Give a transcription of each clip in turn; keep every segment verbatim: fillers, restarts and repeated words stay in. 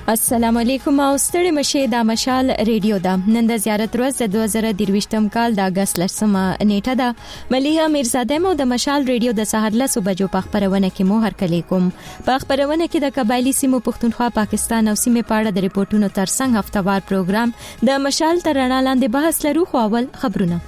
السلام علیکم او ستړي مشه د مشال ریډیو دا نن د زیارت ورځ د دوه زره درویشتم کال د اگست لسمه نیټه ده مليحه میرزاده مو د مشال ریډیو د سحر له صبح جو په خبرونه کې مو هر کلی کوم په خبرونه کې د قبایلی سیمو پښتونخوا پاکستان او سیمه پاړه د ریپورتونو ترڅنګ هفتوار پروګرام د مشال ترانه لاندې بحث لرو خو اول خبرونه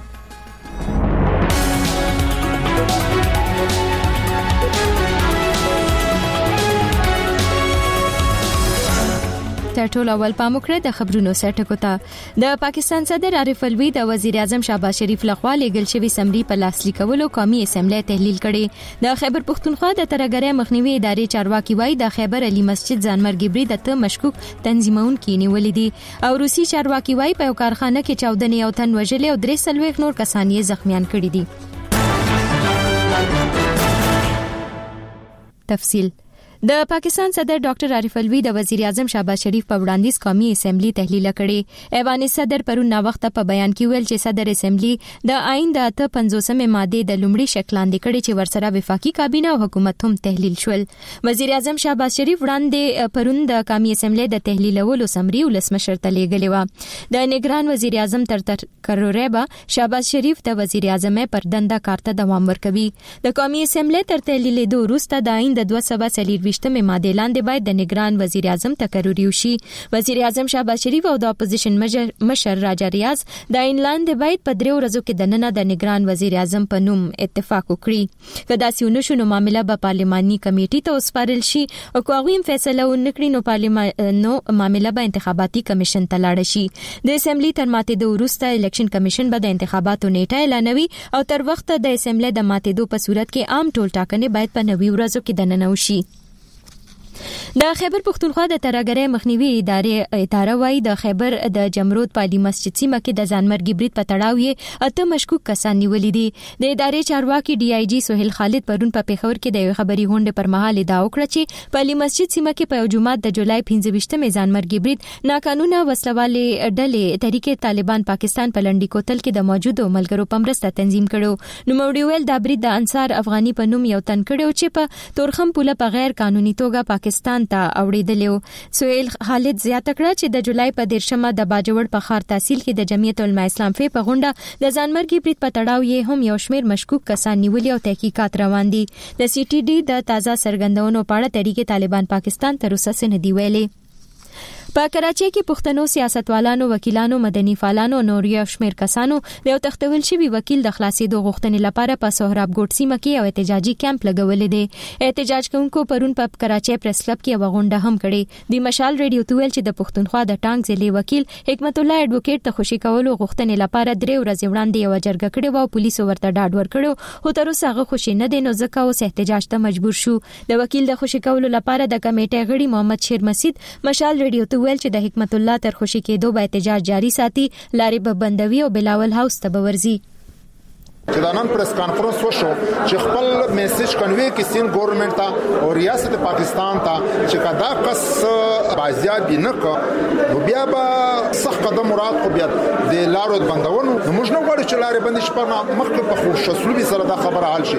تر ټولو اول پاموکړه د خبرونو سرټکو ته د پاکستان صدر عارف الوی د وزیر اعظم شهباز شریف لخوا لیږل شوی سمري په لاسلیک کولو قومي اسمبلی تحلیل کړي د خیبر پښتونخوا د ترګری مخنیوي ادارې چارواکي وای د خیبر علي مسجد ځانمرګي برید ته مشکوک تنظیمون کې نیولې دي او روسي چارواکي وای په یو کارخانه کې چودنې او تن وژلې او درې سلويخ نور کسان یې زخمیان کړي دي. تفصیل د پاکستان صدر ډاکټر عارف الوی د وزیر اعظم شهباز شریف په وړاندیز قومي اسمبلی تحلیل کړي. ایوان صدر پرون نا وخت په بیان کې ویل چې صدر اسمبلی د آئین د اته پنځوسمه ماده د لومړي شکل لاندې کړي چې ورسره وفاقي کابینه او حکومت هم تحلیل شول. وزیر اعظم شهباز شریف وړاندې پرون د قومي اسمبلی د تحلیلولو سمري ولسمشر ته لیږلی و. د نگران وزیر اعظم تر تکرریبا شهباز شریف د وزیر اعظم پر دنده کارته دوام ورکوي. د قومي اسمبلی تر تحلیل دوه وروسته د آئین د دوه سوه څلور وشتمه ماده لاندې باید د نگران وزیر اعظم تقرری وشي. وزیر اعظم شهباز شریف او د اپوزیشن مشر راجا ریاض د آئین لاندې باید په درې ورځو کې د نن د نگران وزیر اعظم په نوم اتفاق وکړي. کدا سیونه شنو معاملې به پارلماني کمیټې ته وسپارل شي او کوم فیصله ونکړي نو پارلمانو معاملې به انتخاباتي کمیشن ته لاړ شي. د اسمبلی تر ماته د وروسته الیکشن کمیشن به د انتخاباتو نیټه اعلانوي او تر وخت د اسمبلی د ماته دو په صورت کې عام ټول ټاکنې باید په نوي ورځو کې د نن وشي. د خیبر پښتونخوا د ترګری مخنیوي ادارې اداره وای د خیبر د جمرود پالي مسجد سیمه کې د ځانمرګي برید په تړاو یې اته مشکوک کسان نیولې دي. د ادارې چارواکي ډي آی جی سہیل خالد پرون په پیښور کې د خبري غونډې پر مهال ادعا وکړه چې پالي مسجد سیمه کې په یو جمعه د جولای پنځه ویشتمه ځانمرګي برید ناقانونه وسلوالې ډلې تحریک طالبان پاکستان په لنډي کوتل کې د موجودو ملګرو په مرسته تنظیم کړو. نو موړي ویل د برید د انصار افغاني په نوم یو تن کړو چې په تورخم پوله په غیر قانوني توګه پاکستان ته اوریدلیو. سہیل خالد زیاته کړه چې د جولای په دیرشمه د باجوړ په خار تحصیل کې د جمعیت العلماء اسلام فی په غونډه د ځانمرګي برید په تړاو یې هم یو شمیر مشکوک کسان نیولي او تحقیقات روان دي. د سی ټي ډي د تازه سرګندونو په اړه تحریک طالبان پاکستان تر اوسه څه نه دی ویلي. په کراچۍ کې پښتنو سیاستوالانو وکیلانو مدني فعالانو نور یو شمیر کسانو د یو تختول شوی وکیل د خلاصېدو غوښتنې لپاره په سهراب ګوټ سیمه کې یو احتجاجي کیمپ لګولې دی. احتجاج کوونکو پرون په کراچۍ پریس کلب کې یو غونډه هم کړې. د مشال ریډیو ته ویل چې د پښتونخوا د ټانګ ضلع وکیل حکمت الله اډوکیټ ته خوشي کولو غوښتنې لپاره درې ورځې وړاندې یو جرګه کړې و او پولیسو ورته ډاډ ورکړو خو تر اوسه هغه خوشي نه دی نو ځکه اوس احتجاج ته مجبور شو. د وکیل د خوشي کولو لپاره د کمیټې غړي محمد شیر مسید مشال ریډیو ته ویل چې د حکمت الله تر خوشي کېدو به احتجاج جاری ساتي، لارې به بندوي او بلاول هاوس ته به ورځي. چې دا نن پریس کانفرنس وشو چې خپل میسج کنوي کې سین ګورنمنت ته او ریاست پاکستان ته چې کدا کس بازیات بنک نو بیا به صح قدم مراد خو بیا د لارو بندونو موږ نه غواړو چې لارې بندې شپه مخکې په خوش اسلوبي سره دا خبره حل شي.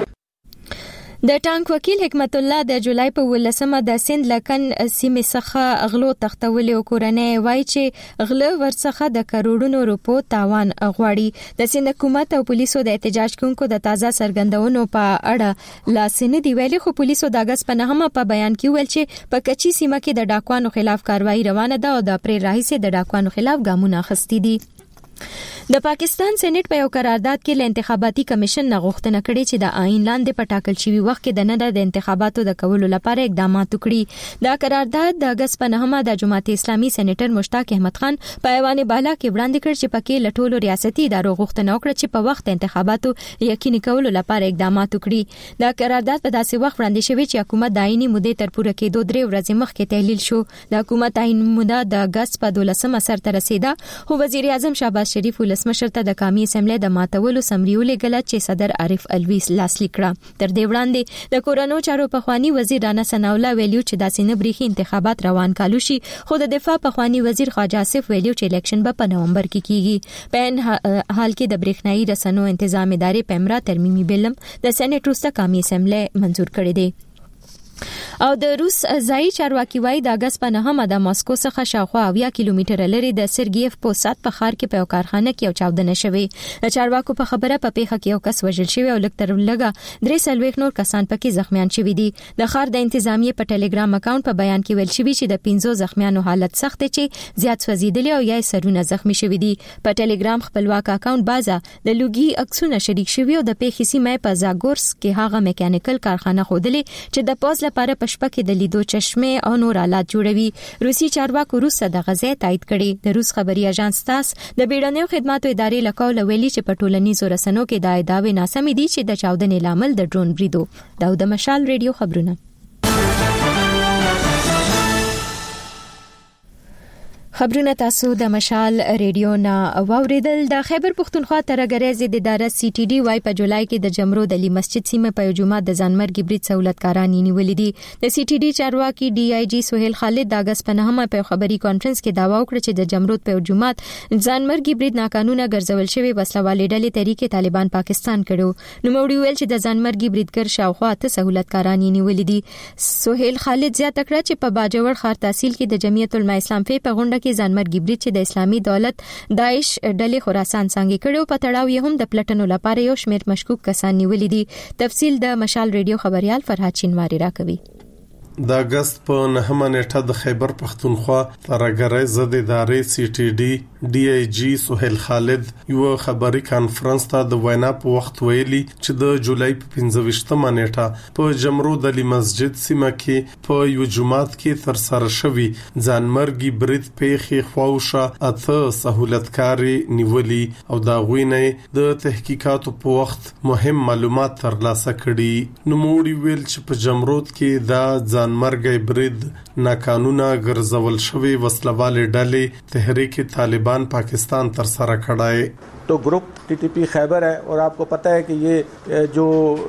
د ټانک وکیل حکمت الله د جولای په ولسمه د سند لکن سیمه څخه غلو تختولې او کورنۍ وای چې غله ورڅخه د کروڑونو روپو تاوان غواړي. د سند حکومت او پولیسو د احتجاج کوونکو د تازه سرګندونو په اړه لاسنه دی ویلي خو پولیسو د اگست په نهمه په بیان کې ویل چې په کچي سیمه کې د ډاکوانو خلاف کاروایی روانه ده او د اپریل راهیسې د ډاکوانو خلاف ګامونه اخیستي دي. د پاکستان سېنات په یو قرارداد کې ل انتخاباتي کمیشن نه غوښتنه کړې چې د آئین لاندې په ټاکل شوی وخت کې د نه د انتخاباتو د کولو لپاره اقدامات وکړي. دا قرارداد د اگست په نهمه د جماعت اسلامي سېنیټر مشتاق احمد خان په ایوان بالا کې وړاندې کړ چې پکې له ټولو ریاستي ادارو غوښتنه وکړه چې په وخت انتخاباتو یقیني کولو لپاره اقدامات وکړي. دا قرارداد په داسې وخت وړاندې شوی چې حکومت د آئینی مودې تر پوره کېدو درې ورځې مخکې تحلیل شو. د حکومت آئین موده د اگست په دولسمه سرته رسیده خو وزیر اعظم شهباز شریف ولسمشر ته د قومي اسمبلی د ماتولو سمري ولېږله چې صدر عارف الوی لاسلیک کړه. تر دې وړاندې د کورونو چارو پخوانی وزیر رانا ثناء الله ویلو چې داسې نه بریخي انتخابات روان کالو شي خو د دفاع پخوانی وزیر خواجه آصف ویلو چې الیکشن به په نومبر کې کیږي. په حال کې د برېښنايي رسنیو تنظیم ادارې پیمرا ترمیمي بلم د سېنات وروسته قومي اسمبلی منزور کړی دی. او د روس ځای چارواکي وایي د اگست په نهمه د ماسکو څخه شاوخوا اویا کیلومتر لري د سرګیف پوسات په ښار کې په یو کارخانه کې یو چاودنه شوې. د چارواکو په خبره په پیښه کې یو کس وژل شوی او لږ تر لږه درې څلوېښت نور کسان پکې زخمیان شوي دي. د ښار د انتظامیې په ټلګرام اکاونټ په بیان کې ویل شوی چې د پنځو زخمیانو حالت سخت دی چې زیات سوځیدلي او یا سرونه زخمی شوي دي. په ټلګرام خپلواک اکاونټ بازا د لوګي عکسونه شریک شوی او د پیښې سیمه په زاګورس کې هغه میکانیکل کارخانه خودلې چې د پوز لپاره په شپه کې د لیدو چشمه او نور آلات جوړوي. روسي چارواکو روس د غزې تایید کړي. د روس خبري اژانس تاس د بیړنیو خدماتو ادارې لکول ویلي چې په ټولنیزو رسنیو کې دا ادعاوې ناسمې دي چې د چاودنې لامل د ډرون بریدو. داود مشال رادیو خبرونه. خبرونه تاسو د مشال رادیو نه واوریدل. د خیبر پختونخوا ترګریز د اداره سی ټي ډي وايي په جولای کې د جمرود علي مسجد سیمه په جمعه د ځانمرګي برید سہولتکاران نیولې دي. د سی ټي ډي چارواکي ډي آی جی سہیل خالد د اگست په نهمه په خبري کانفرنس کې داوا وکړه چې د جمرود په جمعه ځانمرګي برید ناقانونه ګرځول شوی وسلوالې ډلې طریقې طالبان پاکستان کړو. نو موړي ویل چې د ځانمرګي بریدګر شاوخوا ته سہولتکاران نیولې دي. سہیل خالد زیاته کړه چې په باجوړ ښار تحصیل کې د جمعیت العلماء اسلام په غونډه کې ځانمرګي برید چې د اسلامي دولت داعش ډلې خراسان څنګه کړو په تړاو یې هم د پلټنو لپاره یو شمېر مشکوک کسان نیولې دي. تفصیل د مشال رادیو خبريال فرحات چینواری راکوي. د اگست په نهمه نیټه د خیبر پختونخوا ترګریز د ادارې سی ټي ډي ډي آی جی سہیل خالد یو خبري کانفرنس ته د وینا په وخت ویلي چې د جولای په پنځه نیټه په جمرود علي مسجد سیمه کې په یو جمعات کې تر سره شوی ځانمرګي برید پیښې خواوشه اته سہولتکاري نیولي او دا غوینه د تحقیقاتو په وخت مهم معلومات ترلاسه کړي. نو موړي ویل چې په جمرود کې دا ځانمرګي برید ناقانونه ګرځول شوی وسلوالې ډلې تحریک طالبان پاکستان تر سره کړای. तो group TTP Khyber है और आपको पता है कि ये जो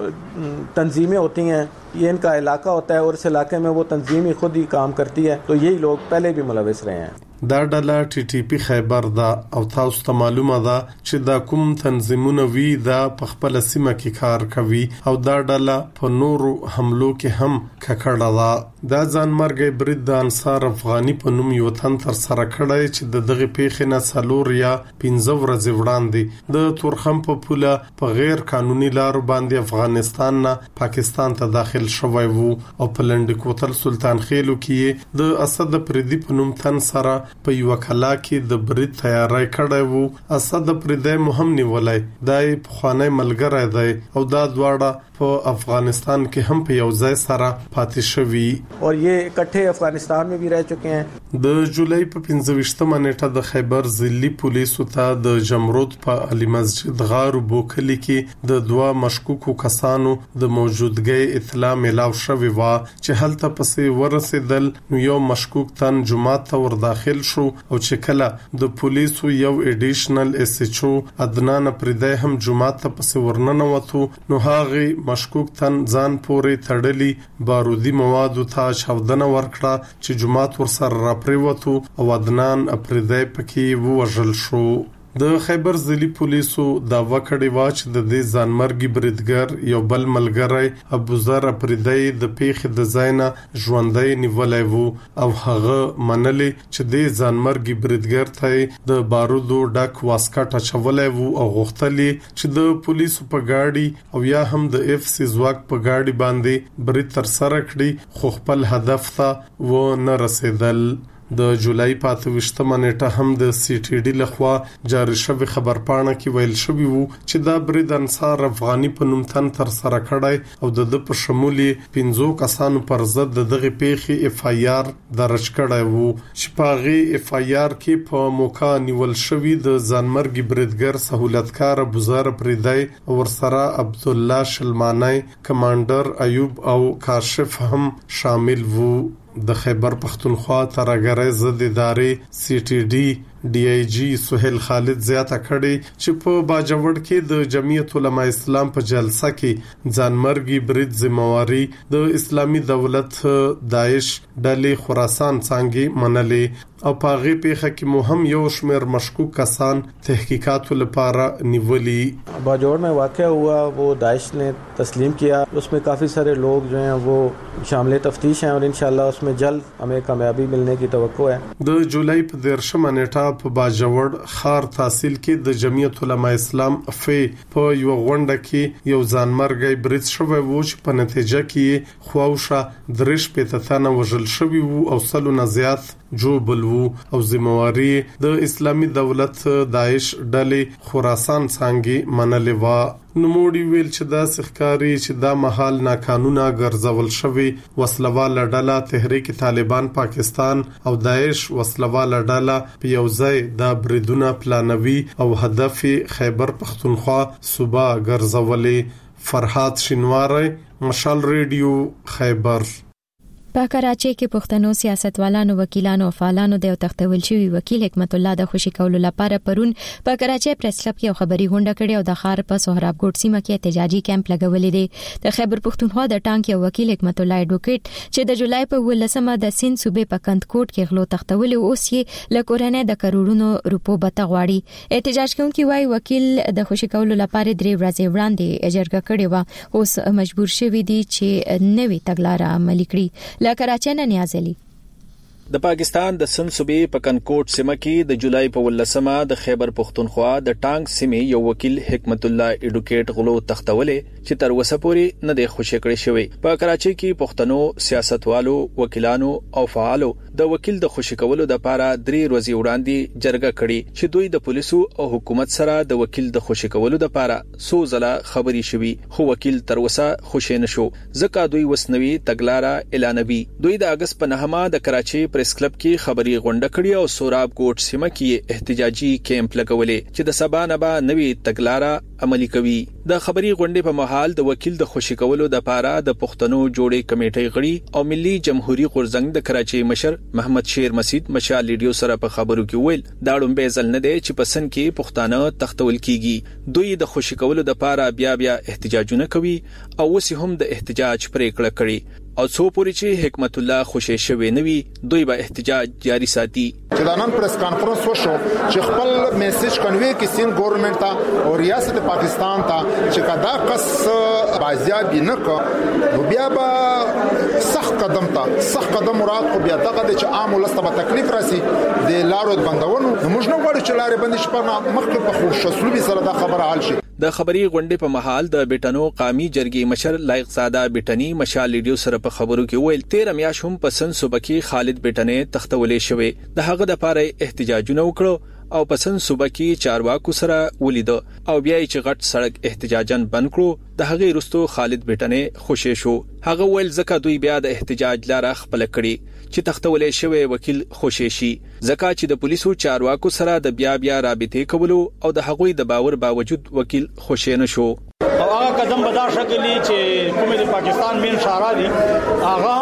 तंजीमें होती हैं ये इनका इलाका होता है और इस इलाके में वो तंजीम ही खुद ही काम करती है. तो यही लोग पहले भी मुलविस रहे हैं. دا ډله ټي ټي پی خیبر دا او تاسو ته معلومه ده چې دا کوم تنظیمونه وی دا په خپل سیمه کې کار کوي او دا ډله په نورو حملو کې هم ککړه ده. دا ځانمرګي برید د انصار افغاني په نوم یو تن تر سره کړی چې د دغه پیښې نه څلور یا پنځه ورځې وړاندې د تورخم په پوله په غیر قانوني لارو باندې افغانستان نه پاکستان ته داخل شوی وو او په لنډ کوتل سلطان خېلو کې د اسد پردي په نوم تن سره په یو کلا کې د برید تیاری کړی وو. اسد پردی مهم نیولای دای په خوانه ملګری دی او دا دواړه په افغانستان کې هم په یو ځای سره پاتې شوی او یہ اکٹھے افغانستان میں بھی رہ چکے ہیں. د جولای په پنځه نیټه د خیبر ضلعي پولیسو ته د جمرود په علي مسجد غار بوکلی کې د دوا مشکوکو کسانو د موجودګۍ اطلاع ملاو شوی و چې هلته پسې ورسېدل. نو یو مشکوک تن جمعات ته ور داخل شو او چې کله د پولیسو یو اډیشنل اس ایچ او عدنان پردی هم جمعات ته پسې ورننوتو. نو هغه مشکوک تن ځان پورې تړلی بارودي مواد ته چاودنه ورکړه چې جمعات ور سره را پریوتو او عدنان پردی پکې ووژل شو. د خیبر ضلعي پولیسو دا وکړی و چې د دې ځانمرګي بریدګر یو بل ملګری ابوذر پردی د پیښې د ځاینا ژوندۍ نیولای وو او هغه منلې چې د ځانمرګي بریدګر ته د بارودو ډک واسکټ اچولای وو او غوښتلې چې د پولیسو په گاډي او یا هم د اف سی زواک په گاډي باندې برید تر سره کړي خو خپل هدف ته و نه رسیدل. د جولای په اتوشتمه نیټه هم د سی ټي ډي لخوا جاری شوی خبرپاڼه کې ویل شوی وو چې دا برید انصار افغاني په نوم تن تر سره کړی او د په شمول پنځو کسانو پر ضد دغه پیښې اف آی آر درج کړی وو چې په غي اف آی آر کې په موقع نیول شوی د ځانمرګي بریدګر سہولتکار ابوذر پردی او ورسره عبد الله شلمانی کمانډر ایوب او کاشف هم شامل وو. د خیبر پختونخوا ترګریز د ادارې سی ټي ډي ډي آی جی سہیل خالد زیاته کړي چې په باجوړ کې د جمعیت العلماء اسلام په جلسه کې ځانمرګي برید ذمہواری د اسلامي دولت داعش ډلې خراسان څنګه منلې او پاغي پیخه کې مهم یو شمیر مشکوک کسان تحقیقات لپاره نیولي. باجوड़ में वाक़या हुआ वो दाइश ने तस्लीम किया, उसमें काफ़ी सारे लोग जो हैं वो शामिल तफ्तीश हैं और इंशाल्लाह उसमें जल्द हमें कामयाबी मिलने की तवक्को है. د جولای په دیرشمه نیټه په باجوړ خار تحصیل کې د جمعیت العلماء اسلام فی په یو غونډه کې یو ځانمرګي برید شوی و چې په نتیجه کې خواوشه درش په تتانه وژل شوی وو او سلو نه زیات جو بلو او ذمہواری د اسلامي دولت داعش ډلې خراسان څنګه منلې و. نموړي ویل چې دا سخکاری چې دا محل ناقانونه ګرځول شوی وسلواله ډله تحریک طالبان پاکستان او داعش وسلواله ډله په یو ځای د بریدونه پلانوي او هدف خیبر پختونخوا صوبه ګرځولې. فرحات شینواری، مشال ریډیو، خیبر. په کراچۍ کې پښتنو سیاستوالانو، وکیلانو او فعالانو د یو تختول شوی وکیل حکمت الله د خوشی کولو لپاره پرون په کراچۍ پریس کلب کې خبري غونډه کړې او د ښار په سهراب ګوټ سیمه کې احتجاجي کیمپ لګولې دي. د خیبر پښتونخوا د ټانک یو وکیل حکمت الله اډوکیټ چې د جولای په ولسمه د سین صوبې په کندکوټ کې غلو تختول اوس یې له کورنۍ د کروڑونو روپو بته غواړي. احتجاج کوونکي وايي وکیل د خوشی کولو لپاره درې ورځې وړاندې اجرګه کړې و، اوس مجبور شوی دي چې نوې تګلارې عملي کړي. کراچۍ نه نیازلی د پاکستان د سند صوبې په کنکوټ سیمه کې د جولای په ولسمه د خیبر پختونخوا د ټانک سیمې یو وکیل حکمت الله اډوکیټ غلو تختولې چې تر اوسه پورې نه دی خوشی کړی شوی. په کراچۍ کې پښتنو سیاستوالو، وکیلانو او فعالو د وکیل د خوشی کولو لپاره درې ورځې وړاندې جرګه کړې چې دوی د پولیسو او حکومت سره د وکیل د خوشی کولو لپاره سو ځله خبري شوي، خو وکیل تر اوسه خوشی نشو ځکه دوی وسنوي تګلارې اعلانوي. دوی د اگست په نهمه د کراچۍ پریس کلب کې خبري غونډه کړې او سوراب ګوټ سیمه کې احتجاجي کیمپ لګولې چې د سبا نه به نوې تګلارې عملي کوي. د خبري غونډې په مهال د وکیل د خوشی کولو لپاره د پښتنو جوړې کمیټې غړي او ملي جمهوریت غورځنګ د کراچۍ مشر محمد شیر مسید مشال لیډیو سره په خبرو کې ویل دا ډومبه ځل نه دی چې پسند کې پښتانه تختول کیږي. دوی د خوشی کولو لپاره بیا بیا احتجاجونه کوي او اوس هم د احتجاج پریکړه کړي او څو پوری چې حکمت الله خوشی شوی نوي دوی به احتجاج جاری ساتي. چې دا نن پریس کانفرنس وشو چې خپل میسج کنوي کې سین ګورنمنت ته او ریاست پاکستان ته چې کدا قص بازیابی نه کو نو بیا به سخت قدم ته سخت قدم مراد خو بیا دغه چې عام ولسته به تکلیف راسي د لارو بندونو نو موږ نه غواړو چې لارې بندي شپه مخکې په خوش اسلوبي سره دا خبره حل شي. د خبري غونډې په محل د بیٹنو قومي جرګې مشر لایق زاده بیٹنی مشال لیډیو سره په خبرو کې ویل تیر میاش هم پسند صوبه کې خالد بیٹنې تختولې شوی د هغه د پاره احتجاجونه وکړو او پسند صوبه کې چارواکو سره ولید او بیا چې غټ سړک احتجاجن بند کړو د هغه رستو خالد بیٹنې خوشی شو. هغه ویل ځکه دوی بیا د احتجاج لاره خپل کړي چې تختولې شوی وکیل خوشی شي ځکه چې د پولیسو چارواکو سره د بیا بیا رابطې کولو او د هغوی د باور باوجود وکیل خوشی نشو. او هغه قدم به دا شکلی چې کومه د پاکستان مين شارا دي هغه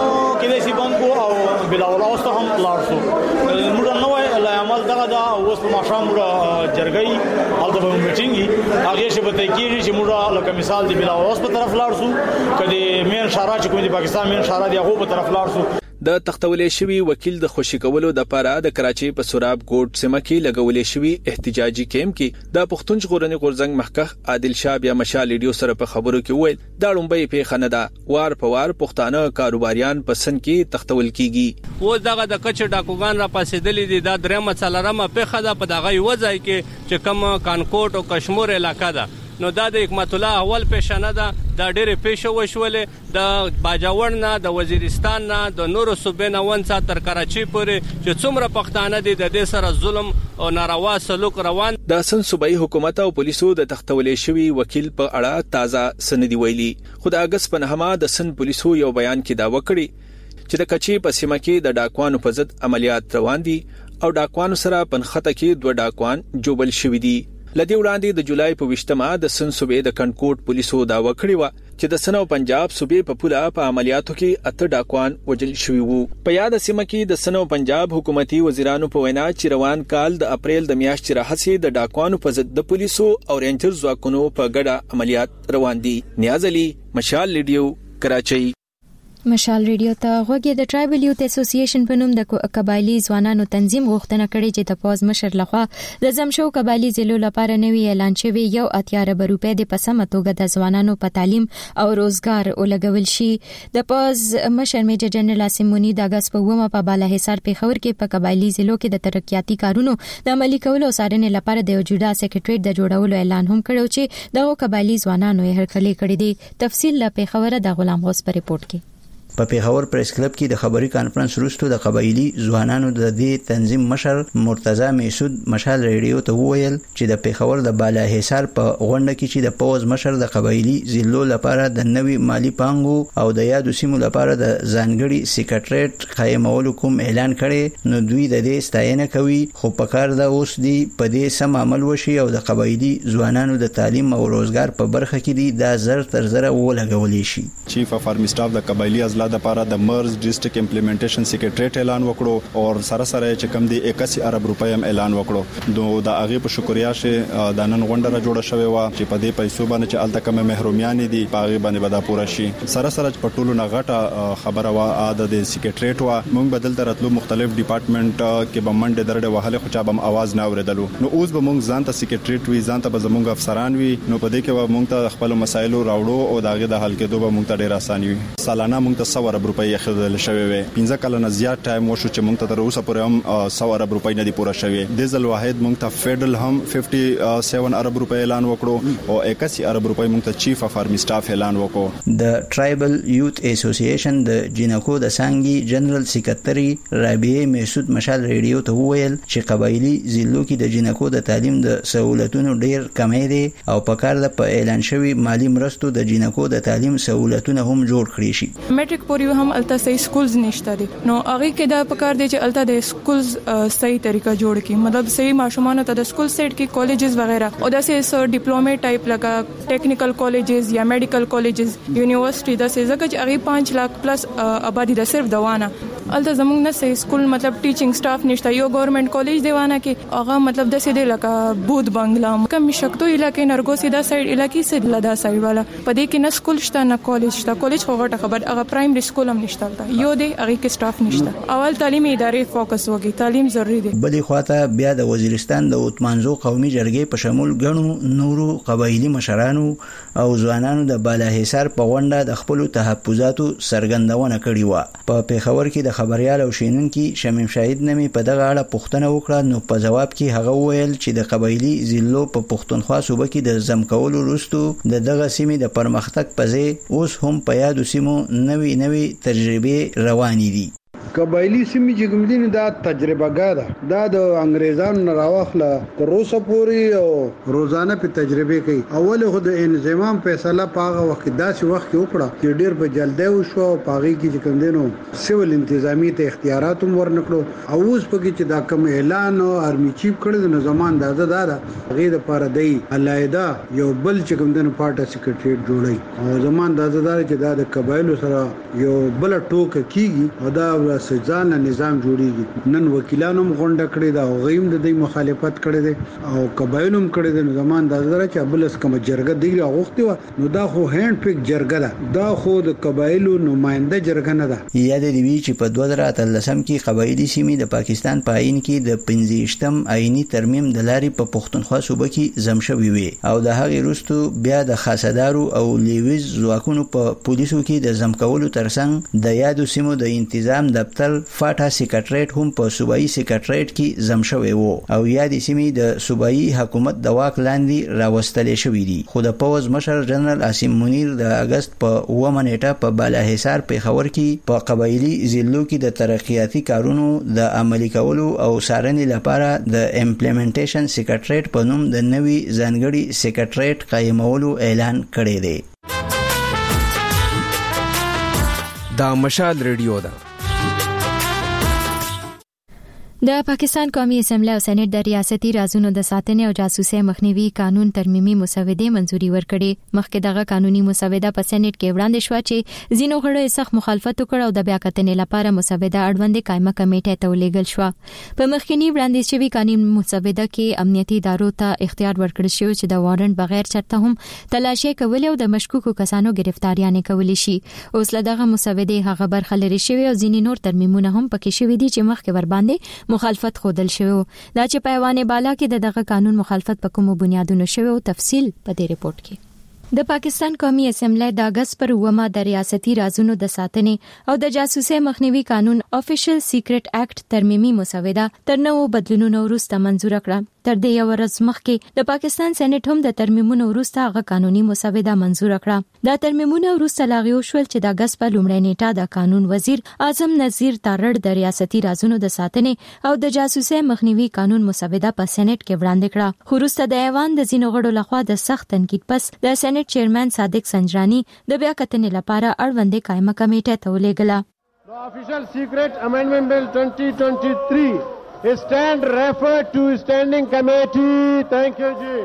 کې دې بند کو او بلاول اوسه هم لارسو موږ نو وای عمل دغه دا اوس په ماشام موږ جرګي او د میټینګي هغه شی به تکیږي چې موږ لکه مثال دی بلاول اوس په طرف لارسو کدي مين شارا چې کومه د پاکستان مين شارا دی هغه په طرف لارسو. د تختولې شوی وکیل د خوشی کولو د لپاره د کراچۍ په سوراب ګوټ سیمه کې لګولې شوی احتجاجي کیمپ کې د پښتون ژغورنې غورځنګ مخکخ عادل شاه بیا مشال لیډیو سره په خبرو کې ویل دا ډومبې په خندا وار په وار پښتانه کاروباریان پسند کې تختول کیږي. و دغه د کچ ډاکوګان را پاسېدلې دي دا درېمه څلرمه په خدا په دغه وځای کې چې کوم کانکوټ او کشمیر علاقہ ده نو دا د حکمت الله اول پېښنه ده دا ډېرې پیښه وشولې د باجوړ نه د وزیرستان نه د نورو صوبې نه ونڅا تر کراچۍ پورې چې څومره پښتانه دي د دې سره ظلم او ناروا سلوک روان. د سند صوبایي حکومت او پولیسو د تختولې شوی وکیل په اړه تازه سندې ویلي. خو د اگست په نهمه د سند پولیسو یو بیان کې دا وکړي چې د کچې په سیمه کې د ډاکوانو په ضد عملیات روان دي او ډاکوانو سره پنخته کې دوه ډاکوان جوبل شوی دي. لدی وړاندې د جولای په وشتمه د سن صوبې د کنکوټ پولیسو داوا کړی و چې د سن او پنجاب صوبې په پوله په عملیاتو کې اته ډاکوان وژل شوي وو. په یاد سیمه کې د سن او پنجاب حکومتي وزیرانو په وینا چې روان کال د اپریل د میاشتې راهیسې د ډاکوانو په ضد د پولیسو او رینجر ځواکونو په ګډه عملیات روان دي. نیاز علي، مشال ریډیو، کراچۍ. مشال ریډیو ته غوږی. د ټرایبل یوت اسوسییشن په نوم د قبایلی ځوانانو تنظیم غوښتنه کړې چې د پوز مشر لخوا د زمشو قبایلی ضلعو لپاره نوی اعلان شوی یو اتیا ارب روپۍ د پسمه توګه د ځوانانو په تعلیم او روزګار ولګول شي. د پوز مشر میجر جنرال عاصم منی د اگست په ومه په بالا حصار پیښور کې په قبایلی ضلعو کې د ترقیاتي کارونو د عملي کولو او څارنې لپاره د جوړا سیکریټریټ د جوړولو اعلان هم کړو چې دغه قبایلی ځوانانو یې هرکلی کړی دی. تفصیل له پیښور د غلام غوث په ریپورت کې. په پیښور پریس کلب کې د خبري کانفرنس وروسته د قبایلی ځوانانو د دې تنظیم مشر مرتضی میسود مشال ریډیو ته وویل چې د پیښور د بالا حصار په غونډه کې چې د پوز مشر د قبایلی ضلعو لپاره د نوي مالی پانګو او د یادو سیمو لپاره د ځانګړي سیکریټریټ قائمولو کوم اعلان کړي، نو دوی د دې ستاینه کوي، خو په کار دا اوس دی په دې سم عمل وشي او د قبایلی ځوانانو د تعلیم او روزګار په برخه کې دی دا زر تر زره ولګولې شي. چیف اف آرمی سټاف د قبایلی ازلا د لپاره د مرز ډیسټریکټ امپلیمنټیشن سیکریټریټ اعلان وکړو او سره سره چې کم دی اکاسی ارب روپۍ هم اعلان وکړو. نو د هغه په شکریا شه د نن غونډه را جوړه شوې و چې په دې پیسو باندې چې الته کوم محرومیان دي په هغه باندې بدا پوره شي. سره سره په ټولو نغټه خبره وا عادت د سیکریټریټ وا موږ بدل درتلو مختلف ډپارټمنټ کې بمنډه درډه وهله خو چا بم आवाज نه اوریدلو. نو اوس به موږ ځان ته سیکریټریټ وی ځان ته به زموږ افسران وی نو په دې کې به موږ ته خپل مسایل راوړو او داغه د حل کېدو به موږ ته ډیر اسانه وي. سالانه موږ ته سو ارب روپۍ خدل شوی وي. پنځه کاله نه زیات ټایم وشو چې موږ ته تر اوسه پورې هم سو ارب روپۍ نه دی پوره شوی. د ځل واحد موږ ته فیډرل هم پنځه ویا ارب روپۍ اعلان وکړو او اکاسی ارب روپۍ موږ ته چیف اف آرمی سټاف اعلان وکړو. د ټرایبل یوت اسوسییشن د جینکو د سانګي جنرال سیکریټری رابعه میسود مشال ریډیو ته وویل چې قبایلی ضلعو کې د جینکو د تعلیم د سہولتونو ډیر کمی دي او په کار د په اعلان شوی مالی مرستو د جینکو د تعلیم سہولتونه هم جوړ کړی شي. میټریک پورې هم الته صحیح سکولز نشته دي نو هغه کې دا پکار دی چې الته د سکولز صحیح طریقه جوړ کړي، مطلب صحیح ماشومان ته د سکول سیټ کې کالجز وغیرہ او داسې سر ډیپلومه ټایپ لکه ټیکنیکل کالجز یا میډیکل کالجز یونیورسيټي داسې ځکه چې هغه پانچ لک پلس آبادی د صرف دوانه الته زموږ نه صحیح سکول مطلب ټیچینګ سټاف نشته. یو ګورنمنت کالج دیوانه کې هغه مطلب داسې دی لکه بود بنگلا کم شکتو علاقې نرګو سیدا سایډ علاقې سید لدا سایډ والا په دې کې نه سکول شته نه کالج شته. کالج خو غټه خبر هغه پرایمري سکول هم نشته یو دی هغه کې سټاف نشته. اول تعلیمي ادارې فوکس وکړي، تعلیم ضروری دی. بلې خواته بیا د وزیرستان د اوتمانزو قومي جرګې په شمول غنو نورو قبایلی مشرانو او ځوانانو د بالا حصار په غونډه د خپل تحفظاتو سرګندونه کړې و. په پیښور کې د خبريال او شینونکو شمیم شاهد نمي په دغه اړه پوښتنه وکړه، نو په جواب کې هغه وویل چې د قبایلی ضلعو په پښتونخوا صوبه کې د زم کولو وروسته د دغه سیمې د پرمختګ په ځای اوس هم په یادو سیمو نوي نوي تجربې روانې دي. قبایلی سیمې چې کوم دي دا تجربه ګاده دا د انګريزانو راوخله تر اوسه پورې او روزانه په تجربه کوي. اول خو د انضمام فیصله پاغه وخت داسې وخت کې وکړه چې ډیر په جلدی وشو او پاغي کې چې کوم دینو سیول انتظامی ته اختیارات هم ورنکړو او اوس په کې چې دا کوم اعلان او ارمی چیف کړی د نظام دازه دادا غیر پر دی علایدا یو بل چې کوم دینو پارټي سیکریټریټ جوړی او زمان دازه دار چې دا د قبایلو سره یو بل ټوک کیږي او دا ځان نظام جوړیږي. نن وکیلانو غونډه کړې دا غیم د دې مخالفت کړې ده او قبایلو هم کړې ده. زمان د زړه چې بلس کوم جرګه دی غوښتي و نو دا خو هند پک جرګه ده، دا خو د قبایلو نماینده جرګه نه ده. یاد دی وی چې په دوه زره اتلسم کې قبایلی سیمې د پاکستان په آئین کې د پنځه م آئینی ترمیم د لارې په پښتونخوا صوبه کې زم شوی وي او د هغې وروسته بیا د خاصدارو او لیویز ځواکونو په پولیسو کې د زم کولو ترڅنګ د یادو سیمو د انتظام دفتر فاټا سیکریټریټ هم په صوبایي سیکریټریټ کې زم شوی وو او یادې سیمې د صوبایي حکومت د واک لاندې راوستلې شوې دي. خو د پوز مشر جنرال عاصم منیر د اگست په اوومه نیټه په بالا حصار پیښور کې په قبایلی ضلعو کې د ترقیاتي کارونو د عملي کولو او څارنې لپاره د امپلیمنټیشن سیکریټریټ په نوم د نوي ځانګړي سیکریټریټ قائمولو اعلان کړی دی. دا مشال ریډیو ده. د پاکستان قومي اسمبلی او سېنات د ریاستي رازونو د ساتنې او جاسوسۍ مخنیوي قانون ترمیمي مسودې منزوري ورکړې. مخکې دغه قانوني مسوده په سېنات کې وړاندې شو چې ځینو غړو سخت مخالفت وکړ او د بیا کتنې لپاره مسوده اړوندې قائمه کمیټه ته ولېږل شو. په مخکنی وړاندې شوی قانون مسوده کې امنیتي ادارو ته اختیار ورکړل شو چې د وارنټ بغیر چرته هم تلاشي کول او د مشکوکو کسانو گرفتاریانه کولی شي. اوس له دغه مسودې هغه برخه لري شوی او ځینې نور ترمیمونه هم پکې شوی دي چې مخکې ور باندې مخالفت خودل شوی. دا چې په ایوان بالا کې د دغه قانون مخالفت په کومو بنیادونو شوی او تفصیل په دې ریپورت کې. د پاکستان قومي اسمبلی د اگست پر اومه د ریاستي رازونو د ساتنې او د جاسوسۍ مخنیوي قانون آفیشل سیکریټ اکټ ترمیمي مسوده تر نوو بدلونونو وروسته منزور کړه. تر دې یو ورځ مخکې د پاکستان سېنات هم د ترمیمونو وروسته هغه قانوني مسوده منزور کړه. دا ترمیمونه وروسته لاغیو شول چې د اگست په لومړۍ نیټه د قانون وزیر اعظم نذیر تارړ د ریاستي رازونو د ساتنې او د جاسوسۍ مخنیوي قانون مسوده په سېنات کې وړاندې کړه. خو وروسته د ایوان د ځینو غړو لخوا د سخت تنقید پس د سېنات چیرمن صادق سنجرانی د بیا کتنې لپاره اړوندې قائمه کمیټه ته ولېږله. The official secret amendment bill twenty twenty-three is stand referred to standing committee. Thank you ji.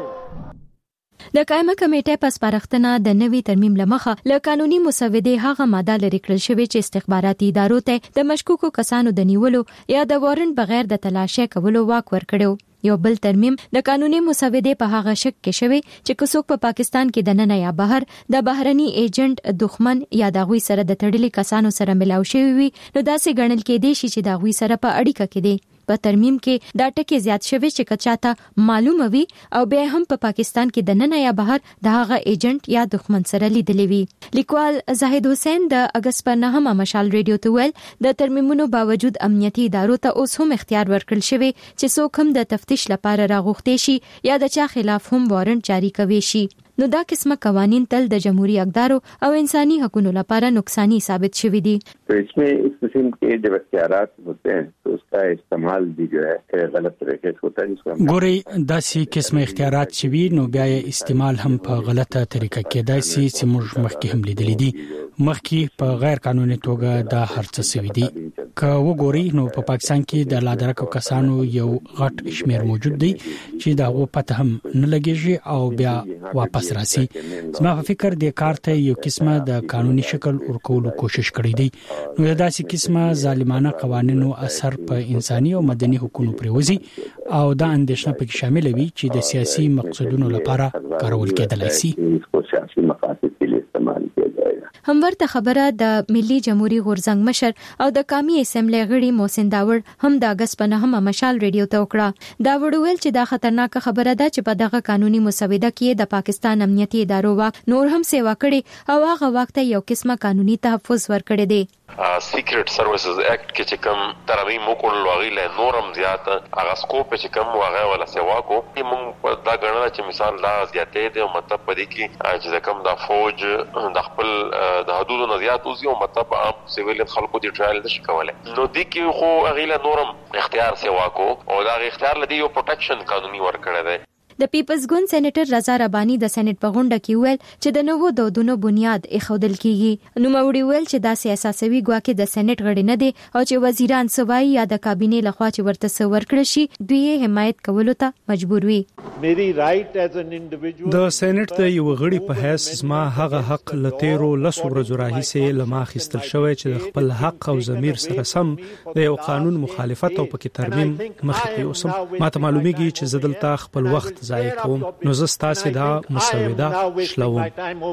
د قائمه کمیټې په سپارښتنه د نوي ترمیم لمخه له قانوني مسودې هغه ماده لري کړل شوې چې استخباراتي ادارو ته د مشکوکو کسانو د نیولو یا د وارنټ بغیر د تلاشي کولو واک ورکړو. یو بل ترمیم د قانوني مسودې په هغه شک کې شوی چې څوک په پاکستان کې د نن یا بهر د بهرني ایجنټ دښمن یا د غوي سره د تړلي کسانو سره ملاو شوی وي نو داسې ګڼل کېدی شي چې د غوي سره په اړیکه کې دي. په ترمیم کې دا ټکی زیات شوی چې کچاته معلومه وي او بیا هم په پاکستان کې د نن یا بهر د هغه ایجنټ یا دښمن سره لیدلی وي. لیکوال زاهد حسین د اگست پر نهمه مشال ریډیو ته ویل د ترمیمونو باوجود امنیتي ادارو ته اوس هم اختیار ورکړل شوی چې څوک هم د تفتیش لپاره راغوښتي شي یا د چا خلاف هم وارنټ جاری کوي شي. نو دا قسمه قوانین تل د جمهوریت اقدارو او انساني حقوقو لپاره نقصانی ثابت شوي دي. تو इसमें इस किस्म के जब اختیارات होते हैं तो उसका इस्तेमाल भी जो है गलत तरीके से होता है जिसको ګوري داسې قسمه اختیارات شوي نو بیا یې استعمال هم په غلطه طریقه کېدای شي چې موږ مخکې هم لیدلې دي. مخکې په غیر قانوني توګه دا هرڅه سوي دي. که وګوري نو په پاکستان کې د لادرکو کسانو یو غټ شمیر موجود دی چې دا غو پته هم نه لګیږي او بیا واپس راسي. زما په فکر د کار ته یو قسمه د قانوني شکل ورکولو کوشش کړی دی. نو دا داسې قسمه ظالمانه قوانینو اثر په انساني او مدني حقوقو پرېوزي او دا اندېښنه پکې شامل وي چې د سیاسي مقصدونو لپاره کارول کېدلای شي. همورته خبره د ملي جمهوریت غورځنګ مشر او د قومي اسمبلی غړي محسن داور هم د اگست په نهمه مشال ریډیو ته وکړه. دا ویل چې دا خطرناک خبره ده چې په دغه قانوني مسوده کې د پاکستان امنیتي ادارو واک نور هم سیوا کړي او هغه وخت یو قسمه قانوني تحفظ ورکړي دي. سیکریټ سروسز اکټ کې چې کوم ترمیم وکړل واغې له نورم زیات هغه سکوپ چې کوم واغې ولا سیوا کو موږ دا غنل چې مثال لا زیاتې دي او مطلب پدې کې چې کوم د فوج د خپل د حدودو نه زیات اوسي او مطلب عام سیویل خلکو دی ټرایل نشي کولای. نو د کې خو هغه له نورم اختیار سیوا کو او دا اختیار لدی یو پروټیکشن قانوني ورکړی دی. د پیپلز ګوند سېنیټر رضا ربانی د سېنات په غونډه کې ویل چې د نوو دودونو بنیاد ایښودل کیږي. نو موري ویل چې دا سیاسي ګواکې د سېنات غړي نه دي او چې وزیران سوای یا د کابینې لخوا چې ورته سور کړی شي دوی یې حمایت کولو ته مجبور وي. د سېنات د یو غړي په حیث زما هغه حق لتیرو لس ورځې راهیسې لما خستل شوی چې د خپل حق او ضمیر سره سم د یو قانون مخالفت او پکې ترمیم مخې ته اوسم. ماته معلومیږي چې زدلته خپل وخت ځای کوم نو زه ستاسو دا مسوده شلوم.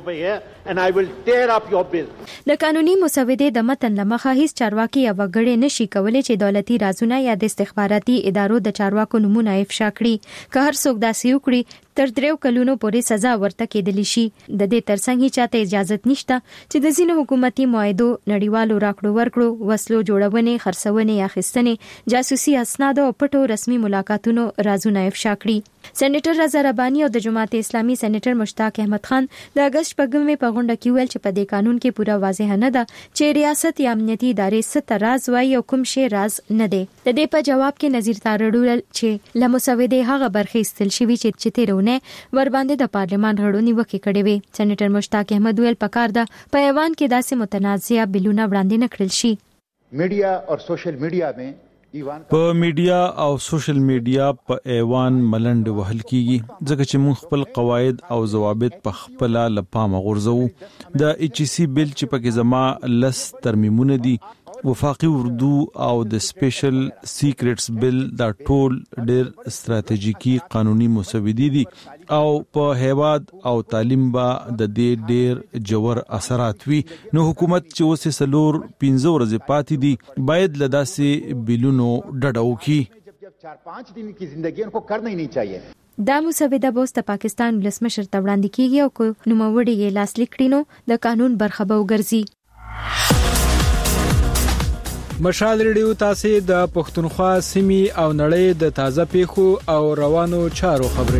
د قانوني مسودې د متن لمخه هیڅ چارواکي یا وګړي نشي کولای چې دولتي رازونه یا د استخباراتي ادارو د چارواکو نمونه افشا کړي. که هر څوک داسې وکړي تر دریو کلونو پورې سزا ورته کېدلی شي. د دې ترڅنګ هیڅ چاته اجازه نشته چې د ځینو حکومتي معاهدو نړیوالو راکړو ورکړو وسلو جوړونې خرڅونې یا خستنې جاسوسي اسناد او پټو رسمي ملاقاتونو رازونه افشا کړي. سېنیټر رضا ربانی او د جماعت اسلامي سېنیټر مشتاق احمد خان د اگست پګمې په غونډه کې ویل چې په دې قانون کې پوره واضح نه ده چې ریاست یا امنیتي ادارې ست راز وایي او کوم شی راز نه دی. د دې په جواب کې نظیر تارړ چې له مسودې هغه برخې استل شوی چې چې تیرونه ور باندې د پارلمان غړو نیوکه کړې وي. سېنیټر مشتاق احمد ویل پکار ده په ایوان کې داسې متنازعه بلونه وړاندې نه کړل شي. میډیا اور سوشل میډیا में په میډیا او سوشل میډیا په ایوان ملند وهل کیږي ځکه چې موږ خپل قواعد او ضوابط په خپل لپاره غورځو. د ایچ سی بل چې پکې زما لس ترمیمونه دي، وفاقي اردو او د سپیشل سیکریټس بل دا ټول ډېر ستراتیژیکي قانوني مسودې دي او په هیواد او تعلیم با د دې ډېر جوړ اثرات وي. نو حکومت چې اوسه سلور پنځه ورځې پاتې دي باید لداسې بلونو ډډه وکړي. चार पाँच दिन की जिंदगी उनको करना ही नहीं चाहिए. دا مسوده به د پاکستان ولسمشر ته وړاندې کیږي او کو نوموړي یې لاسلیک کړي نو د قانون برخه به وګرځي. مشال ریډیو تاسو د پښتونخوا سیمې او نړۍ د تازه پیښو او روانو چارو خبري.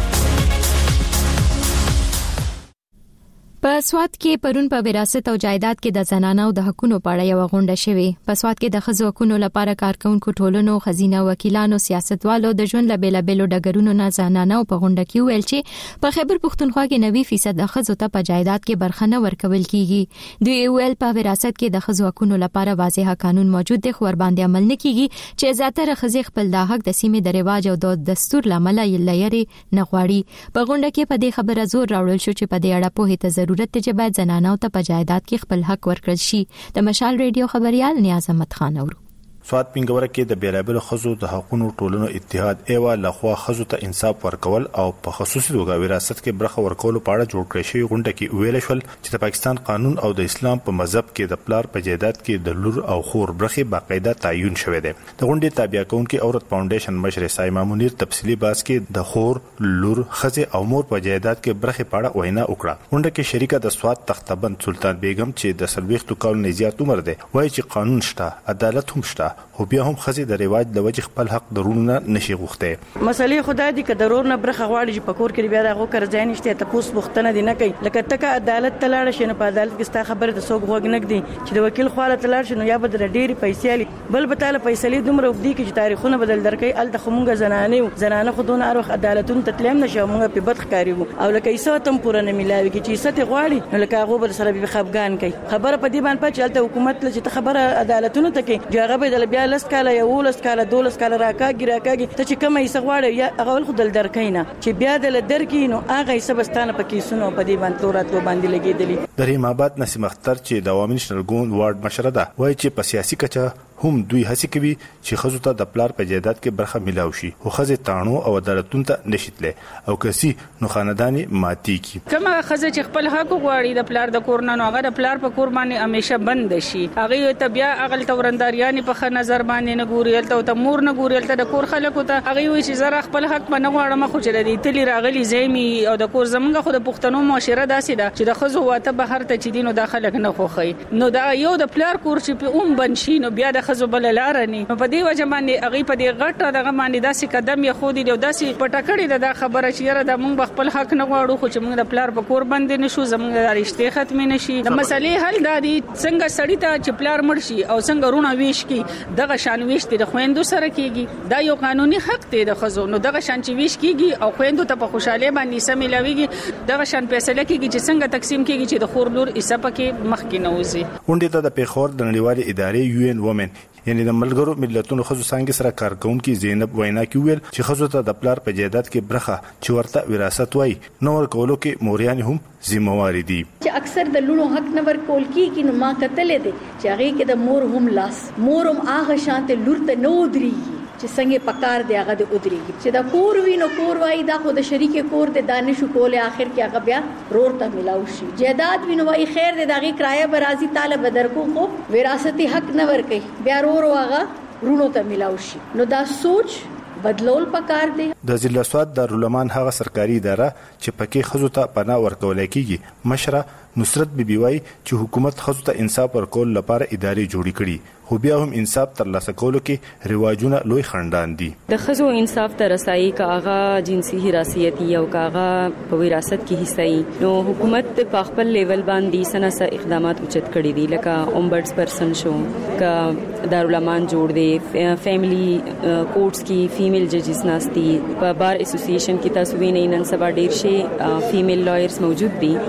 په سواد کې پرون په وراثت او جایداد کې د زنانو د حقونو په اړه یو غونډه شوې. په سواد کې د ښځو حقونو لپاره کارکونکو ټولنو، خزینه وکیلانو، سیاستوالو د ژوند له بیلابېلو ډګرونو نه زنانو په غونډه کې ویل چې په خیبر پښتونخوا کې نوي فیصد د ښځو ته په جایداد کې برخه نه ورکول کیږي. دوی ویل په وراثت کې د ښځو حقونو لپاره واضح قانون موجود دی، خو ور باندې عمل نه کیږي چې زیاتره ښځې خپل د حق د سیمې د رواج او د دستور لامل یې لري نه غواړي. په غونډه کې په دې خبره زور راوړل شو چې په دې اړه په هیته ضرورت ته چې باید زنانو ته په جایداد کې خپل حق ورکړل شي. د مشال ریډیو خبريال نیاز احمد خان اورو. سواد پنګوره کې د بیلابل خزو د حقوقو ټولنو اتحاد ایوا لخوا خزو ته انصاف ورکول او په خصوصي توګه وراثت کې برخه ورکول په اړه جوړ کړی شوی غونډه کې ویل شول چې د پاکستان قانون او د اسلام په مذهب کې د پلار په جایداد کې د لور او خور برخه باقاعده تعین شوی دی. د غونډې تابع کونکي عورت فاونډیشن مشر سایما منیر تفصیلی باس کې د خور، لور، خزه او مور په جایداد کې برخه په اړه وینا وکړه. غونډه کې شریکه د سواد تختبند سلطان بیگم چې د سلويختو کال نه زیات عمر دی وایي چې قانون شته، عدالت هم شته، خو بیا هم د رواج د وجه خپل حق درونه نشي غوښته. مسلې خدای دې ک ضرور نه برخه غواړي چې پکور کې بیا دغه کار ځای نشته ته پوس بوختنه دي نه کوي. لکه تک عدالت تلاړ شي نه په عدالت کې ستا خبره د سوق غوګ نه کړي چې د وکیل خواله تلاړ شي نو یا بدل ډېری پیسې علي بل به تعالی پیسې لې دومره وفدي کې چې تاریخونه بدل درکې ال د خمونګه زنانه زنانه خودونه اروخ عدالتون تتلم نشه مونږ په بد ښکاریو او لکه ایسه تم پوره نه ملاوي کې چې ایسه غواړي نو لکه هغه بل سره به خفغان کوي. خبره په دې باندې پچ الته حکومت له چې خبره عدالتونو ته کې جوړه بدل بیا لاس کاله یو لاس کاله دولس کاله راکاږي راکاږي ته چې کومه یې سغواړي یا هغه ول خدل درکینا چې بیا د درکې نو هغه یې سبستانه پکې سونو په دې باندې توراتو باندې لګیدلی. د رحیم آباد نسیم اختر چې د عوامي نېشنل ګوند وارډ مشره ده وایي چې په سیاسي کچه هم دوی هڅه کوي چې خزو ته د پلار په جایداد کې برخه ملاوي شي، خو خزه تانو او عدالتون ته نشیتله او کسي نو خاندانی ماتي کی. کومه خزه چې خپل حق غواړي د پلار د کور نه نو هغه د پلار په کور باندې همیشه بند شي. هغه ته بیا اغل تورنداریان په خ نظر باندې نه ګوري ته ته مور نه ګوري ته د کور خلکو ته هغه وي چې زره خپل حق باندې غواړم خو چې د تلی راغلي زمي او د کور زمونږ خو د پښتنو معاشره داسې ده چې د خزو واته بهر ته چې دینو داخله نه خوخي نو دا یو د پلار کور چې په اوم بنشي نو بیا د خزو بل لار نه په دې وجه باندې هغه په دې غټه دغه باندې داسې قدم یې خو دي داسې پټکړې د خبره چې یره د مونږ خپل حق نه غواړو خو چې مونږ د پلار په کور باندې نشو زمونږ د رشتې ختم نشي. د مسلې حل د دې څنګه سړی ته چې پلار مړ شي او څنګه رونه ویش کی دغه شان ویش د خويندو سره کیږي دا یو قانوني حق دی د خزو نو دغه شان چې ویش کیږي او خويندو ته په خوشاله باندې سم ملاويږي دغه شان فیصله کیږي چې څنګه تقسیم کیږي چې د خور لور حصہ پکې مخ کې نه وځي. غونډې ته د پیښور د نړیوالې ادارې یو ان وومن یعنی د ملګرو ملتونو خزو څنګه سره کارکونکو زینب وینا کوي چې خزو ته د پلار په جایداد کې برخه چې ورته وراثت وای نو ورکولو کې موریان هم ذمہوار دي چې اکثر د لونو حق نه ورکول کیږي نو ما کتلې دي چې هغه کې د مور هم لاس مورم هغه شانته لور ته نو دري چې څنګه پکار دی هغه د ودرېږي چې دا کور وینو کور وای دا خو د شریک کور د دانش کوله اخر کې هغه بیا رور ته ملاو شي جیداد وینو وای خیر دی دغه کرایه برازي طالب بدر کو خو وراثتي حق نه ورکي بیا رور واغه رونو ته ملاو شي نو دا سوچ بدلول پکار دی. د ضلع سواد دارالعلومان هغه سرکاري اداره چې پکې خزو ته پناه ورکول کیږي مشره نصرت بیبي وای چې حکومت خزو ته انصاف ورکول لپاره ادارې جوړې کړي خو بیا هم انصاف ترلاسه کولو کې رواجونه لوی خندان دي. د خزو انصاف ته رسایي کاغه جنسي حراسيتي او کاغه په وراثت کې حصہ نو حکومت په خپل لیول باندې سناسه اقدامات اوچت کړي دي لکه اومبډس پرسن شو کا دارالعلومان جوړ دي فیملی کورټس کې فیمیل ججز ناشتي په بار اسوسییشن کې تاسو وینئ نن سبا ډیر شي فیمیل لایرز موجود دي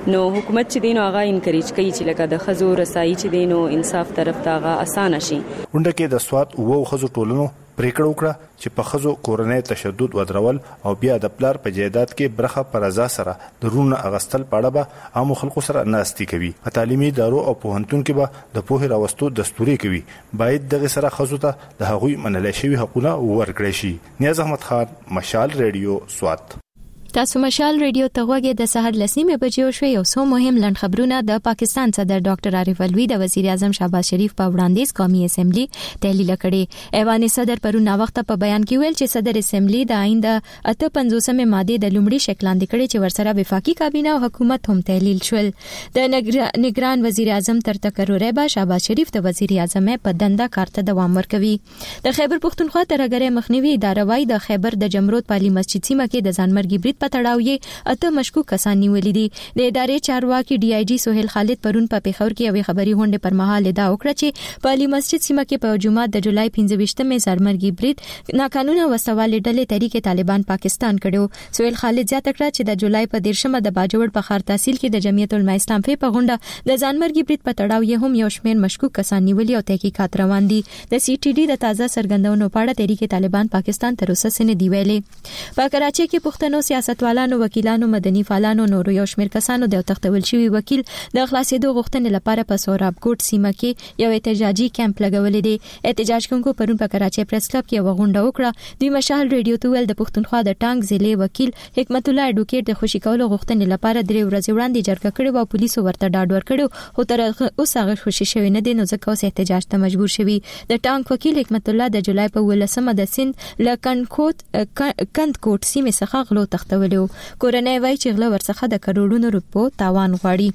نو حکومت چې دینو هغه انکریج کوي چې لکه د خزو رسایي چې دینو انصاف طرف ته هغه اسانه شي. ونده کې د سواد وو خزو ټولنو پریکړه وکړه چې په خزو کورنۍ تشدد ودرول او بیا د پلار په جیدات کې برخه پر رضا سره د رون اغستل پاړه به عام خلکو سره ناستي کوي. په تعلیمي ادارو او پوهنتون کې به د پوهې راوستو دستوري کوي. باید دغه سره خزو ته د هغوی منل شوی حقوقونه ورکړي شي. نیاز احمد خان، مشال ریډیو، سوات. تاسو مشال ریډیو ته غوږی د سحر لسنیمه بجو شو. یو څو مهم لند خبرونه. د پاکستان صدر ډاکټر عارف الوی د وزیر اعظم شهباز شریف په وړاندیز قومي اسمبلی تحلیل کړي. ایوان صدر پرون وخت په بیان کې ویل چې صدر اسمبلی د آئین د اته پنځوسمه ماده د لومړي شکل لاندې کړي چې ورسره وفاقي کابینه او حکومت هم تحلیل شول. د نگران وزیر اعظم تر تکرر به شهباز شریف د وزیر اعظم په دنده کارته دوام ورکوي. د خیبر پختونخوا ترګره مخنیوي اداره وايي د خیبر د جمرود پالي مسجد سیمه کې د ځانمرګي برید په تړاو یې اته مشکوک کسان نیولې دي. د ادارې چارواکي ډي آی جی سہیل خالد پرون په پیښور کې یو خبري غونډه پر مهال ادعا وکړه چې په علي مسجد سیمه کې په جمعه د جولای پنځه ویشتمه ځانمرګي برید ناقانونه وسوالې ډلې طریقې طالبان پاکستان کړو. سہیل خالد زیاته کړه چې د جولای په دیرشمه د باجوړ په خار تحصیل کې د جمعیت العلماء اسلام په غونډه د ځانمرګي برید په تړاو یې هم یو شمېر مشکوک کسان نیولې او تحقیقات روان دي. د سی ټي ډي د تازه سرګندونو په اړه طریقې طالبان پاکستان تر اوسه سن دی ویلې. په کراچي کې پښتنو سیاستوالانو، وکیلانو، مدني فعالانو نور یو شمېر کسانو د تختول شوی وکیل د خلاصېدو غوښتنې لپاره په سوراب کوټ سیمه کې یو احتجاجي کیمپ لګولې دي. احتجاج کوونکو پرون په کراچي پریس کلب کې وغونډه وکړه. دوی مشال ریډیو ته ویل د پښتونخوا د ټانګ ضلع وکیل حکمت الله اډوکیټ د خوشی کولو غوښتنې لپاره درې ورځې وړاندې جرګه کړې او پولیسو ورته ډاډ ورکړ خو تر اوسه هغه خوشی شوی نه دي نو ځکه اوس احتجاج ته مجبور شوی. د ټانګ وکیل حکمت الله د جولای په ولسمه د سند لکن کوټ کند کوټ سیمه څخه غلو تختولو. کورنۍ وای چې غلا ورڅخه د کروڑونو روپو تاوان غواړي.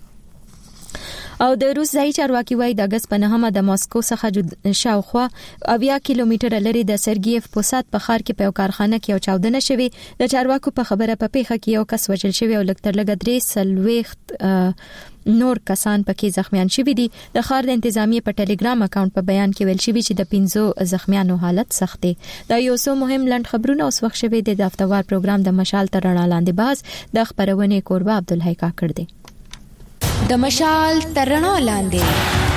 او د روس ځای چارواکي وای د اگست په نهمه د ماسکو څخه شاوخوا اویا کیلومتره لري د سرګیف پوسات په ښار کې په کارخانه کې یو چاودنه شوې. د چارواکو په خبره په پیښه کې یو کس وژل شوی او لکتر لګ درې سلويخت نور کسان پکې زخمیان شوي دي. د ښار د انتظامیه په ټلګرام اکاونټ په بیان کې ویل شوی چې د پنځو زخمیانو حالت سخت دی. دا یو څو مهم لند خبرونه اوس وخت شوی د هفتوار پروګرام د مشال تر رڼا لاندې باز د خبرونه کوربه عبدالحی کاکړ دی. د مشال تر رڼا لاندې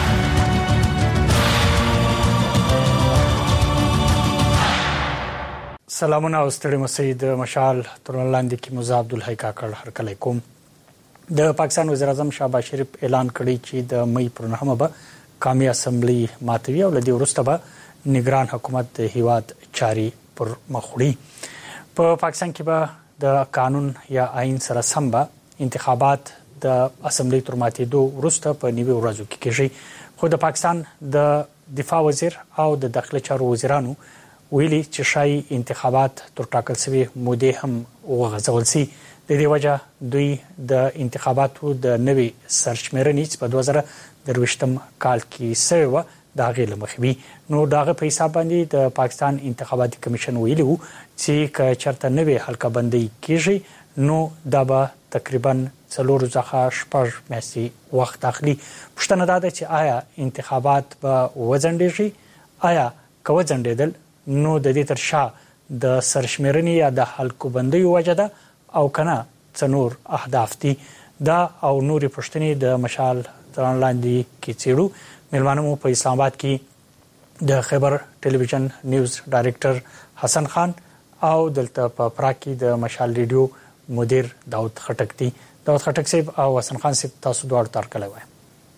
سلامونه او ستړي مسئ د مشال تر رڼا لاندې کې مزه عبدالحی کاکړ هر کله کوم. د پاکستان وزیر اعظم شهباز شریف اعلان کړی چې د مئی پر نهمه به قومي اسمبلی ماتوي او لدی ورسته به نگران حکومت د هیواد چاري پر مخ وړي. په پاکستان کې به د قانون یا آئین سره سم به انتخابات د اسمبلی تر ماتېدو وروسته په نیوي ورځو کې کېږي. خو د پاکستان د دفاع وزیر او د داخلي چارو وزیرانو ویلي چې شای انتخابات تر ټاکل شوی مودې هم وغځول شي. د دې وجه دوی د انتخاباتو د نوي سرشمېرنې په دوه زره درويشتم کال کې سوی و د هغې له مخې وي. نو د هغه په حساب باندې د پاکستان انتخاباتي کمیشن ویلي وو چې که چېرته نوې حلقه بندي کېږي نو دا به تقریبا څلور څخه شپږ میاشتې وخت اخلي. پوښتنه دا ده چې آیا انتخابات به وځنډېږي؟ آیا که وځنډېدل نو د دې تر شا د سرشمېرنې یا د حلقو بندیو وجه ده او کنه څه نور اهداف دي؟ دا او نورې پوښتنې د مشال تر رڼا لاندې کې څېړو. میلمانه مو په اسلام آباد کې د خیبر ټلویزیون نیوز ډایرکټر حسن خان او دلته په پراګ کې د مشال ریډیو مدیر داود خټک دی. داود خټک صاحب او حسن خان صاحب تاسو دواړو ته هرکلی وایم.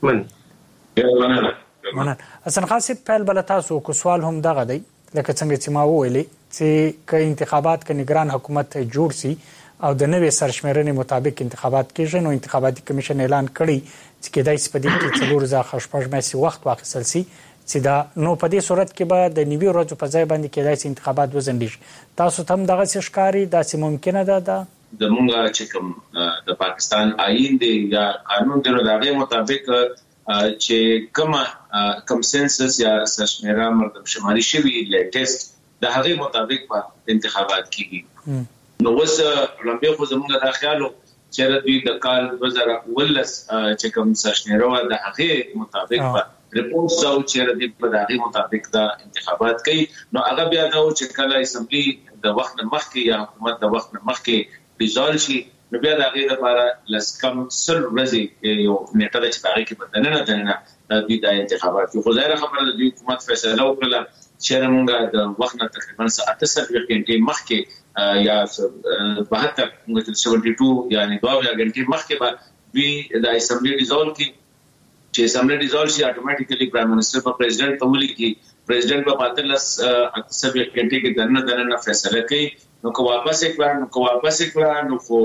مننه. حسن خان صاحب پیل بله تاسو کو سوال هم دغه دی لکه څنګه چې ما وویلې چې که انتخابات که نگران حکومت جوړ سي او د نوې سرشمېرنې مطابق انتخابات کېږي نو انتخاباتي کمیشن اعلان کړی چې کېدای شي په دې کې څلور څخه شپږ میاشتې وخت واخیستل شي چې دا نو په دې صورت کې به د نیوي ورځو په ځای باندې کېدای شي انتخابات وځنډېږي. تاسو ته هم دغسې ښکاري؟ داسې ممکنه ده ده د مونږ چې کوم د پاکستان آئین دی یا قانون دی نو د هغې مطابق چې کومه کم سنسس یا سرشمېره مردم شماري شوي لیټیسټ د هغې مطابق به انتخابات کېږي. نو اوس لومبې خو زمونږ دا خیال و چېرې دوی د کال دوه زره اوولس چې کوم سرشمېره وه د هغې مطابق به رپورټ او چېرې دوی به د هغې مطابق دا انتخابات کوي. نو هغه بیا دا و چې کله اسمبلي د وخت نه مخکې یا حکومت د وخت نه مخکې ډیزالو شي نو بیا د هغه لپاره لسکم سل ورځې یو نیټه د چتاغي کې بدلنه نه دنه د دې انتخابات خو ظاهر خبره د حکومت فیصله وکړه چې موږ د وخت نه تقریبا اته سل غنټې مخکې یا بهتر موږ سبعه دوه یعنی دوه غنټې مخکې به دوی د اسمبلی ډیزولو کې چې اسمبلی ډیزولو شي اتوماتیکلی پرایم منسٹر په پریزیدنت ته ولي کې پریزیدنت په پاتلس اته سل غنټې کې دنه دنه فیصله کوي نو کو واپس کړه نو کو واپس کړه نو کو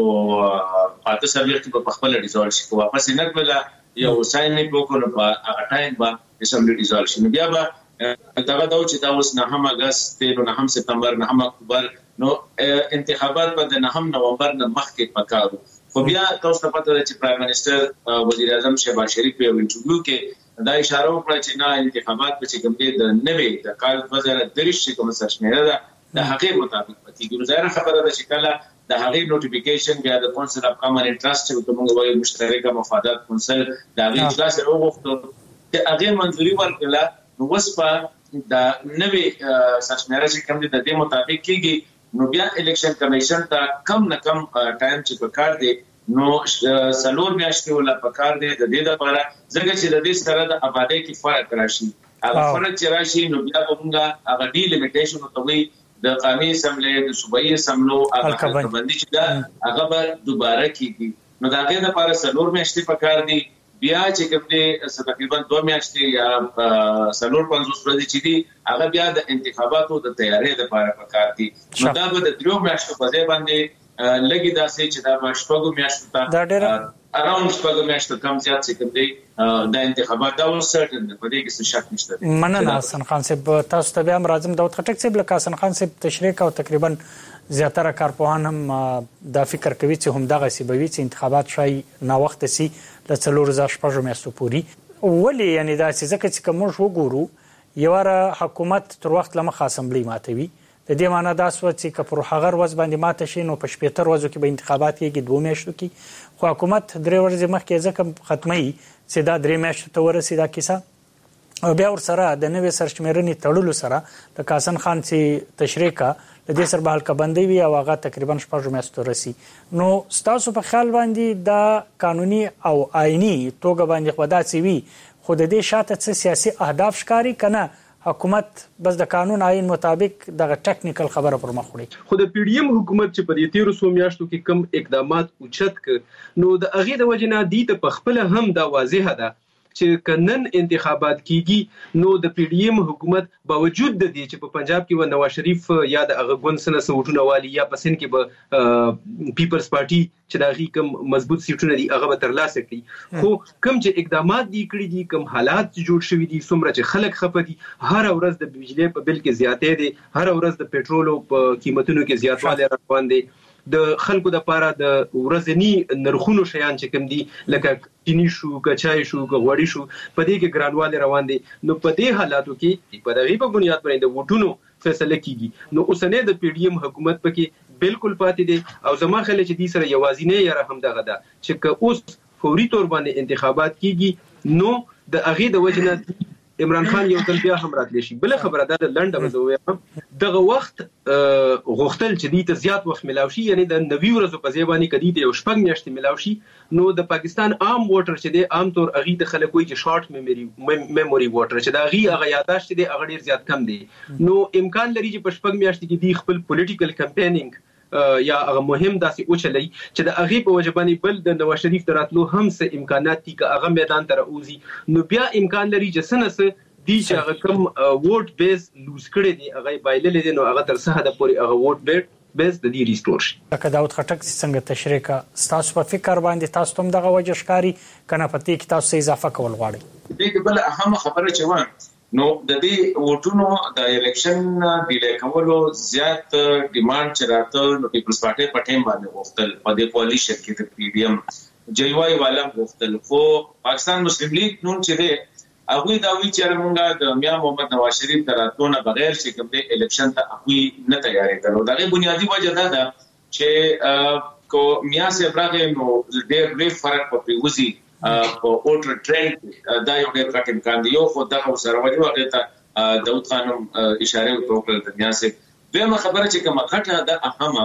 اته سل غنټې په خپل ډیزولو شي کو واپس نه کړه یو ساين نه وکړو په هغه ټایم به اسمبلی ډیزولو شي نو بیا به دا دا چې دا اوس نه هم اگست نو نه هم سپتمبر نه هم اکتوبر نو انتخابات په نه هم نومبر نه مخکې پکارو خو بیا تاسو ته پته ده چې پرایم منسٹر وزیر اعظم شهباز شریف په انټرویو کې دا اشاره وکړه چې نه انتخابات په چې کوم دي د نوې د کال دوه هزار درې کوم سرشمیره ده د هغې مطابق پاتې ګورو ظاهر خبره ده چې کله د هغې نوټیفیکیشن بیا د کونسل اف کامن انټرست چې موږ وایو مشترکه مفادات کونسل د هغې اجلاس وغوښتو چې هغې منظوري ورکړه نو اوس په د نوې سرشمیره چې کوم دي د دې مطابق کېږي نو بیا الیکشن کمیشن ته کم نه کم ټایم چې پکار دی نو سلور میاشتې ولا پکار دی د دې لپاره ځکه چې د دې سره د آبادی کې فرق راشي هغه فرق چې راشي نو بیا موږ هغه ډی لیمیټیشن ته وي د قومي اسمبلی د صوبایي اسمبلو هغه باندې چې دا هغه به دوباره کیږي نو دا غي د لپاره سلور میاشتې پکار دی بیا چې کوم دي تقریبا دوه میاشتې یا سلور پنځوس ورځې چې دي هغه بیا د انتخاباتو د تیاری لپاره پکار دي نو دا به د دریو میاشتو په ځای باندې لګي داسې چې دا مشپږو میاشتو ته اراوند شپږو میاشتو کم زیات چې کوم دي د انتخابات دا سرټن دی په دې کې څه شک نشته مننه حسن خان صاحب تاسو ته بیا راځم داود خټک صاحب لکه حسن خان صاحب تشریح او تقریبا زیاتره کارپوهان هم دا فکر کوي چې هم دغه سیبوي چې انتخابات شای نا وخت سي د څلور زره شپږ میاشتو پوري ولی یعنی دا چې ځکه چې کوم وګورو یواره حکومت تر وخت لمخه اسمبلی ماتوي د دې معنی دا سو چې کپر هغه ورځ باندې ماته شي نو په شپږ ورځو کې به انتخابات کېږي دوه میاشتو کې خو حکومت درې ورځې مخکې ځکه ختمي چې دا درې میاشتو ته ورسېدا کیسه او بیا ور سره د نوې سرشمیرنې تړلو سره د حسن خان چې تشریح کا د دې سر بحال کا بندي وی او هغه تقریبا شپږ میاشتو رسی نو ستاسو په خیال باندې دا قانوني او آئینی توګه باندې خدا سي وي خود دې شاته څه سیاسي اهداف ښکاری کنه حکومت بس د قانون آئین مطابق دغه ټیکنیکل خبره پر مخ وړي خو د پی ډی ایم حکومت چې په دې تیر سو میاشتو کې کم اقدامات اوچت ک نو د اغه د وجنه دي ته په خپل هم دا واضحه ده چې کنن انتخابات کیږي نو د پی ډی ایم حکومت باوجود د دې چې په پنجاب کې و نواز شریف یا د هغه ګوند سره سوټونه والی یا په سن کې به پیپلز پارټي چې دا غي کوم مضبوط سیټونه دي هغه به ترلاسه کړي خو کوم چې اقدامات دي کړی دي کوم حالات جوړ شوي دي څومره چې خلک خپه دي هر ورځ د بجلی په بل کې زیاتې دي هر ورځ د پېټرولو په قیمتونو کې زیاتوالی روان دي د خلکو د لپاره د ورځنی نرخونو شیان چې کوم دي لکه چینی شو کچای شو غوړی شو په دې کې ګرانواله روان دي نو په دې حالاتو کې په دغه په بنیاد باندې د وټونو فیصله کیږي نو اوسنه د پی ډی ایم حکومت پکې بالکل پاتې دي او زما خلک چې دې سره یوازینه یا هم دغه ده چې اوس فوري تور باندې انتخابات کیږي نو د اغه د وجنه عمران خان یو تل بیا هم راتلی شي بل خبره ده لنډه وزوي دغه وخت غوښتل چې دې ته زیات وخت ملاوي شي یعنی د نوي ورځو په ځبانی کدي ته یو شپږ میاشتې ملاوي شي نو د پاکستان عام ووټر چې د عام طور اغه د خلکو چې شارټ میموري میموري ووټر چې دا غي هغه یاداشت دي هغه ډیر زیات کم دي نو امکان لري چې په شپږ میاشتې کې دی خپل پولیټیکل کمپینینګ یا هغه مهم داسې اوچلې چې د اغه په وجبانی بل د نواز شریف تراتلو هم څه امکانات دي چې هغه میدان ته راوځي نو بیا امکان لري چې سنسه دي چې هغه کوم ووټ بیس لوز کړي دي هغه بایلل دي نو هغه تر څه د پوري هغه ووټ بیس بیس د دې ریسټور شي لکه داود خټک څنګه تشریح کا تاسو په فکر باندې تاسو هم دغه وجه ښکاری کنه پتی کې تاسو اضافه کول غواړي دې کې بل اهم خبره چې و نو د دې ووټونو د الیکشن ډیلې کولو زیات ډیماند چې راته نو پیپلز پارټي په ټیم باندې وختل په دې کوالیشن کې د پی ډی ایم جیوای والا وختل خو پاکستان مسلم لیگ نون چې ده هغه دا وی چې موږ د میا محمد نواز شریف تراتونه بغیر چې کوم د الیکشن ته هغه نه تیاری کړو دا غي بنیادی وجه ده چې کو میا سے ابراهیم نو ډېر ډېر فرق په پیوزي په اوټر ټرند دا یو ډېر کټ امکان دی یو خو دا سره وایي هغه ته داود خانم اشاره وکړه د میا سے دغه خبره چې کومه کټه ده اهمه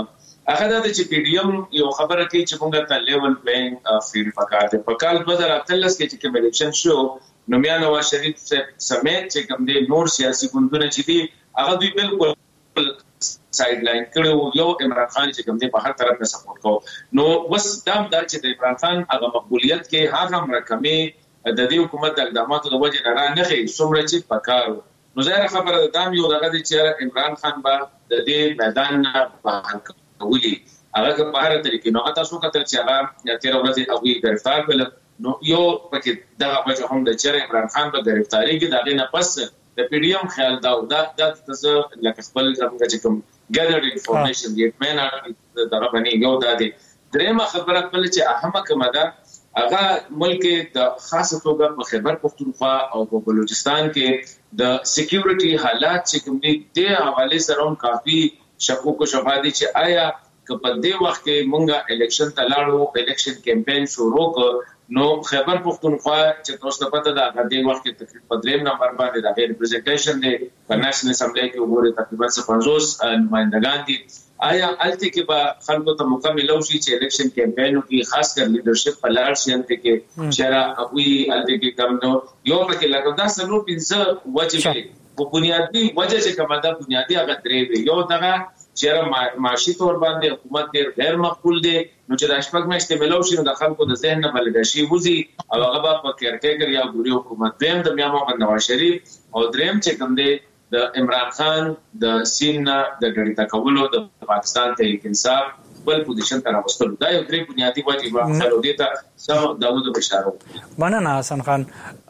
هغه د چې پی ډی ایم یو خبره کوي چې موږ ته لیول پلینګ فیلډ پکار دی. په کال دوه هزار اتلس کې چې کوم الیکشن شو نو میا نواز شریف سمیت چې کوم دی نور سیاسي ګوندونه چې دي هغه دوی بالکل سایډ لاین کړو. یو عمران خان چې کوم دی په هر طرف نه سپورټ کو نو بس دا د چې د عمران خان هغه مقبولیت کې هغه رقمي د دې حکومت د اقداماتو د وجه نه نه خي څومره چې پکارو. نو ظاهر خبره ده دا یو دغه چې عمران خان به د دې میدان نه بهر کوي هغه په هر طریقې نو تاسو کتل چې هغه تیر ورځ هغه گرفتار کړل. نو یو پکې دغه وجه هم د چې عمران خان په گرفتاری کې دغه نه پس د پی ډی ایم خیال دا دا د تاسو لکه خپل چې کوم ګیدرډ انفارمیشن دی مېنا دغه باندې یو د دې درېمه خبره خپل چې اهمه کومه ده هغه ملک د خاصه توګه په خیبر پختونخوا او په بلوچستان کې د سکیورټي حالات چې کوم دي د حواله سره هم کافي شکوک او شبهه دي چې آیا که په دې وخت کې مونږه الیکشن ته لاړو الیکشن کمپاین شروع کړ نو خیبر پختونخوا چې تاسو ته پته ده هغه د وخت کې تقریبا دریم نمبر باندې د ریپرزنټیشن دی په نېشنل اسمبلی کې وګورئ تقریبا پنځوس نمائندگان دي. آیا الته کې به خلکو ته مکمل او شي چې الیکشن کمپاینو کې خاص کر لیدرشپ په لار شي انته کې چیرې هغه الته کې کم نو یو پکې لکه دا سلو پنځه وجه په بنیادی وجه چې کومه ده بنیادی هغه درې دی. یو دغه چیرې معاشي تور باندې حکومت ډیر غیر مقبول دی نو چې د شپږ میاشتې ملو شي نو د خلکو د ذهن نه بلګ شي وزي او هغه په کېرټیکر یا ګوري حکومت دیم د میا محمد نواز شریف او دریم چې کوم دی د عمران خان د سین د ډړی تکولو د پاکستان تحریک انصاف بل پوزیشن ته راوستلو دا یو درې بنیادی وجه و خلکو دې ته سم داوود بشارو. مننه حسن خان.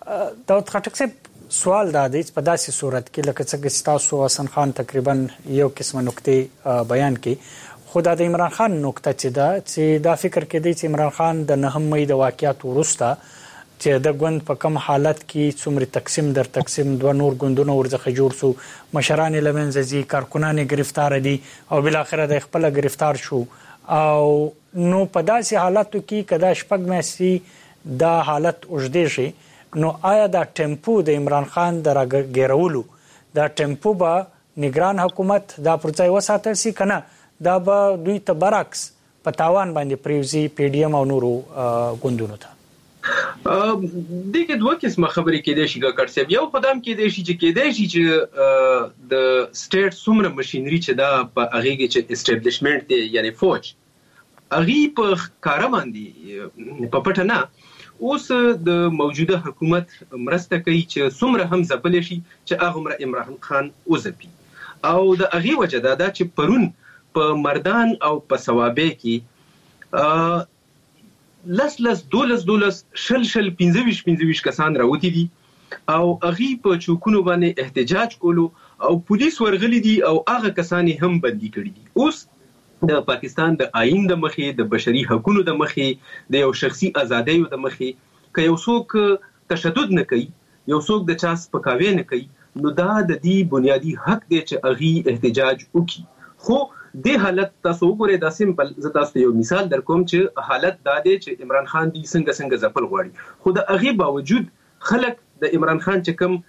داود خټک صاحب سوال دا دی په داسې صورت کې لکه څنګه تاسو حسن خان تقریبا یو قسمه نقطې بیان کړي خو د عمران خان نقطه چې دا چې دا فکر کې دی چې عمران خان د نهم مې د واقعیت ورسته چې د ګوند په کوم حالت کې څومره تقسیم در تقسیم دوه نور ګوندونه ورڅخه جوړ شو مشران لمنځه ځي کارکونان گرفتار دي او بل اخر د خپل گرفتار شو او نو په داسې حالاتو کې کدا شپږ میاشتې دا حالت اوږدې شي نو آیا دا ټیمپو د عمران خان د راګیرولو دا ټیمپو به نگران حکومت دا پرځای وساتل سي کنه دا به دوی ته برعکس په تاوان باندې پریوزي پی ډی ایم او نورو ګوندونو ته؟ دغه دوه قسمه خبرې کېدې شي ګټ صاحب. یو قدم کېدې شي چې کېدې شي چې د سټیټ څومره ماشينري چې دا په هغه کې چې اسټابلیشمنت دی یعنی فوج هغه په کار باندې په پټه نه اوس د موجوده حکومت مرسته کوي چې څومره هم ځپل شي چې هغه عمران خان وزپي او د هغه وجه دا چې پرون په مردان او په ثوابې کې لس لس دولس دولس شل شل پنځويش پنځويش کسان راوتی دي او هغه په چوکونو باندې احتجاج کولو او پولیس ورغلي دي او هغه کسان هم بندي کړي دي. اوس د پاکستان د آئین د مخې د بشري حقوقو د مخې د یو شخصي ازادۍ د مخې که یو څوک تشدد نه کوي یو څوک د چا سپکاوی نه کوي نو دا د دې بنیادی حق دی چې هغه احتجاج وکړي. خو د حالت تاسو وګورئ دا سیمپل زه تاسو یو مثال درکوم چې حالت دا دی چې عمران خان دی څنګه څنګه ځپل غواړي خو د هغه باوجود خلک د عمران خان چې کوم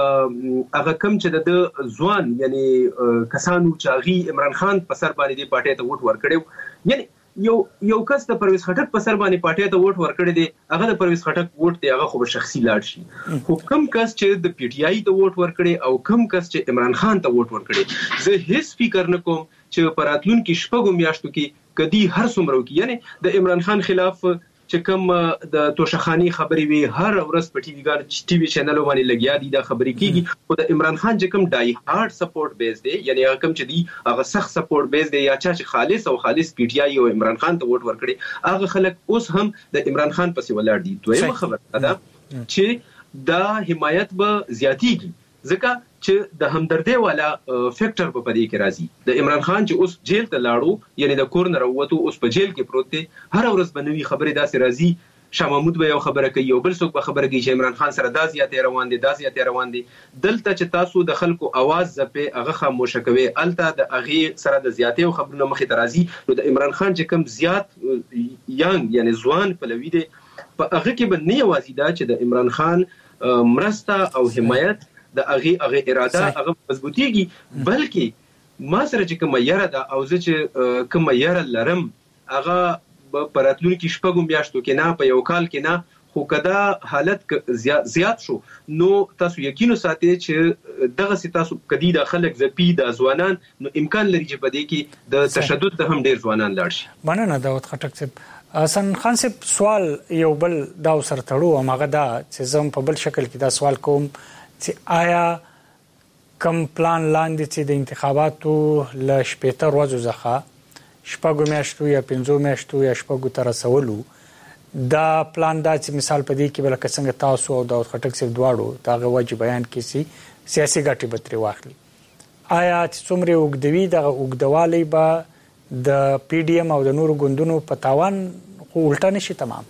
هغه کم چې د ځوان یعنی کسانو چې هغه عمران خان په سر باندې د پارټي ته ووټ ورکړي یعنی یو یو کس د پرویز خټک په سر باندې پارټي ته ووټ ورکړي دي هغه د پرویز خټک ووټ دی هغه خو شخصي لاړ شي خو کم کس چې د پی ټی آی ته ووټ ورکړي او کم کس چې عمران خان ته ووټ ورکړي زه هیڅ فکر نه کوم چې پراتلون کې شپږو میاشتو کې کدي هر څومره کې یعنی د عمران خان خلاف چې کوم د توشخانی خبرې وی هر ورځ په ټي وي ګار ټي وي چینل باندې لګیا دي دا خبرې کیږي او د عمران خان چې کوم ډای هارد سپورټ بیس دی یعنی هغه کوم چې دی هغه سخت سپورټ بیس دی یا چې خالص او خالص پی ټی آی او عمران خان ته ووټ ورکړي هغه خلک اوس هم د عمران خان پسې ولاړ دي. دویمه خبره ده چې دا حمایت به زیاتیږي ځکه چې د همدردی والا فیکٹر په پدې کې راځي. د عمران خان چې اوس جیل ته لاړو یعنی د کورنر وته اوس په جیل کې پروت دی هر ورځ بنوي خبرې داسې راځي شاه محمود به یو خبره کوي او بل څوک به خبره کوي چې عمران خان سره دا زیاتې روان دي دا زیاتې روان دي دلته چې تاسو د خلکو आवाज زپه هغه خاموشه کوي الته د هغه سره د زیاتې خبرونه مخې ته راځي نو د عمران خان چې کم زیات یانګ یعنی ځوان پلوي دي په هغه کې به نه یوازې دا چې د عمران خان مرسته او حمایت د هغه هغه اراده هغه مضبوطیږي بلکې ما سره چې کوم یاره ده او زه چې کوم یاره لرم هغه په راتلونکي شپږو میاشتو کې نه په یو کال کې نه، خو کدا حالت زیات شو نو تاسو یقین ساتئ چې دغه سي تاسو کدي د خلک زپی د ځوانان نو امکان لري چې په دې کې د تشدد ته هم ډیر ځوانان لاړ شي. مننه داود خټک صاحب. حسن خان صاحب سوال یو بل دا سره تړو ماغه دا چې زم په بل شکل کې دا سوال کوم چې آیا کم پلان لاندې چې د انتخاباتو ل شپږ ورځې ځخه شپږ میاشتو یا پنځه میاشتو یا شپږ تر رسولو دا پلان دا چې مثال په دې کې بل څنګه تاسو او داود خټک صاحب دواړو دا غوږی بیان کیسي سیاسي ګټې به ترې واخلي، آیا چې څومره وګدوي د وګدوالي به د پی ډی ایم او د نورو ګوندونو په تاوان خو الټا نشي تمام؟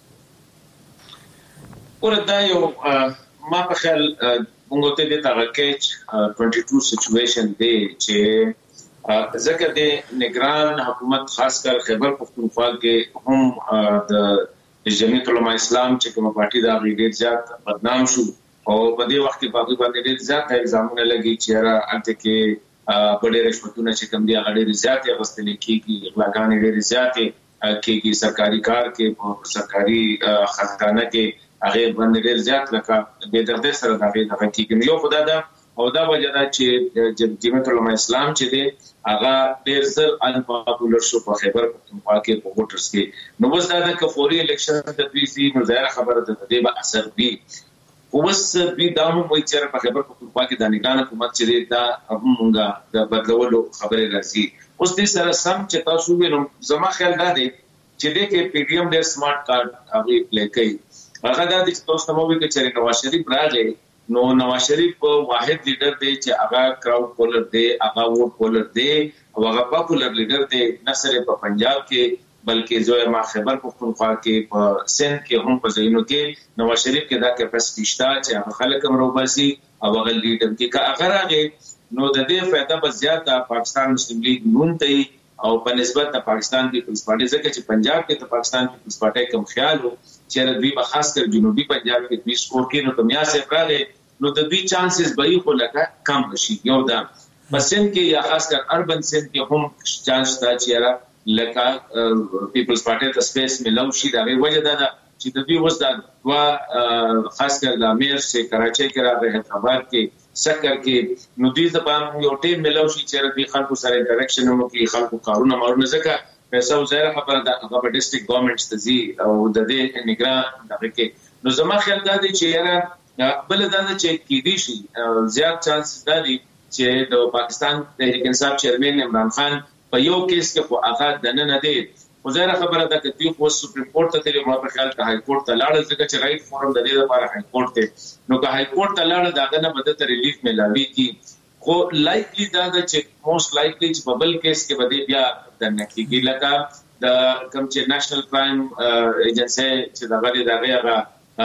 ورته یو ما په خیال موږ ته د تاګه باندې دوه سچويشن دی چې ځکه د نگران حکومت خاص کر خیبر پختونخوا کې هم د جمعیت علماء اسلام چې کومه پارټي دا ډېر زیات بدنام شو او په دې وخت کې په باندې ډېر زیات الزامونه لګي چې را انته کې په ډېر رشوتونه چې کوم دي هغه ډېر زیات غوښتل کېږي، اغلاګان ډېر زیات کېږي، سرکاري کار کې په سرکاري خزانه کې هغه باندې ډېر زیات لکه به درته سره دا غي کېږي. یو خدای دا او دا وجه دا چې جمعیت علماء اسلام چې دی هغه ډېر زر ان پاپولر شو په خیبر پختونخوا کې په ووټرز کې. نو اوس دا د کفوري الیکشن د دوی نو ظاهر خبره ده د دې به اثر وي. اوس دوی دا هم وایي چې په خیبر پختونخوا کې د نگران حکومت چې دی دا همغه د بدلولو خبره راځي. اوس دې سره سم چې تاسو وینم زما خیال دا دی چې دې کې پی ډی ایم ډېر سمارټ کارت هغه پلی کوي. هغه دا چې تاسو ته مو وی چې نواز شریف راغی نو نواز شریف واحد لیډر دی چې هغه کراود پولر دی، هغه ووټ پولر دی او هغه پاپولر لیډر دی، نه صرف په پنجاب کې بلکې زوی ما خیبر پختونخوا کې په سند کې هم په ځینو کې نواز شریف کې دا کیپاسټی شته چې هغه خلک هم روباسي او هغه لیډر کې که هغه راغی نو د دې فائدہ به زیاته پاکستان مسلم لیگ نون ته او په نسبت د پاکستان پیپلز پارټي ځکه چې پنجاب کې د پاکستان پیپلز پارټي کوم خیال وو چې دوی به خاص کر جنوبي پنجاب کې دوی سکور کې نو کمیا سے راغی نو د دوی چانسز به یو لکه کم شي. یو دا پسند کې یا خاص کر اربن سند کې هم چانس تا چې را لکه پیپلز پارټي ته سپیس ملو شي. دا وجه دا چې د دوی وس دا وا خاص کر د امیر سے کراچۍ کې راغی، حیدرآباد کې سکر کې نو دوی ته یو ټیم ملو شي چې دوی خلکو سره انټریکشن مو کې خلکو کارونه مارونه ځکه پیسې وزاره خبره ده هغه په ډیسټریکټ ګورنمنټ ته زی او د دې نگران دغه کې نو زما خیال دا دی چې را بل دا چې کې دي شي زیات چانس دا دی چې د پاکستان تحریک انصاف چیرمن عمران خان په یو کیس کې خو هغه دنه نه دی وزاره خبره ده چې دوی خو سپریم کورټ ته تللی، ما په خیال ته های کورټ ته لاړل ځکه چې رائټ فورم د دې لپاره های کورټ ته نو که های کورټ ته لاړل داغه نه بده ته ریلیف ملاوي کی خو لایکلی دا چې موست لایکلی چې په بل کیس کې بده بیا دنه کېږي لکه د کوم چې نېشنل کرایم ایجنسی چې دا غړي دا غي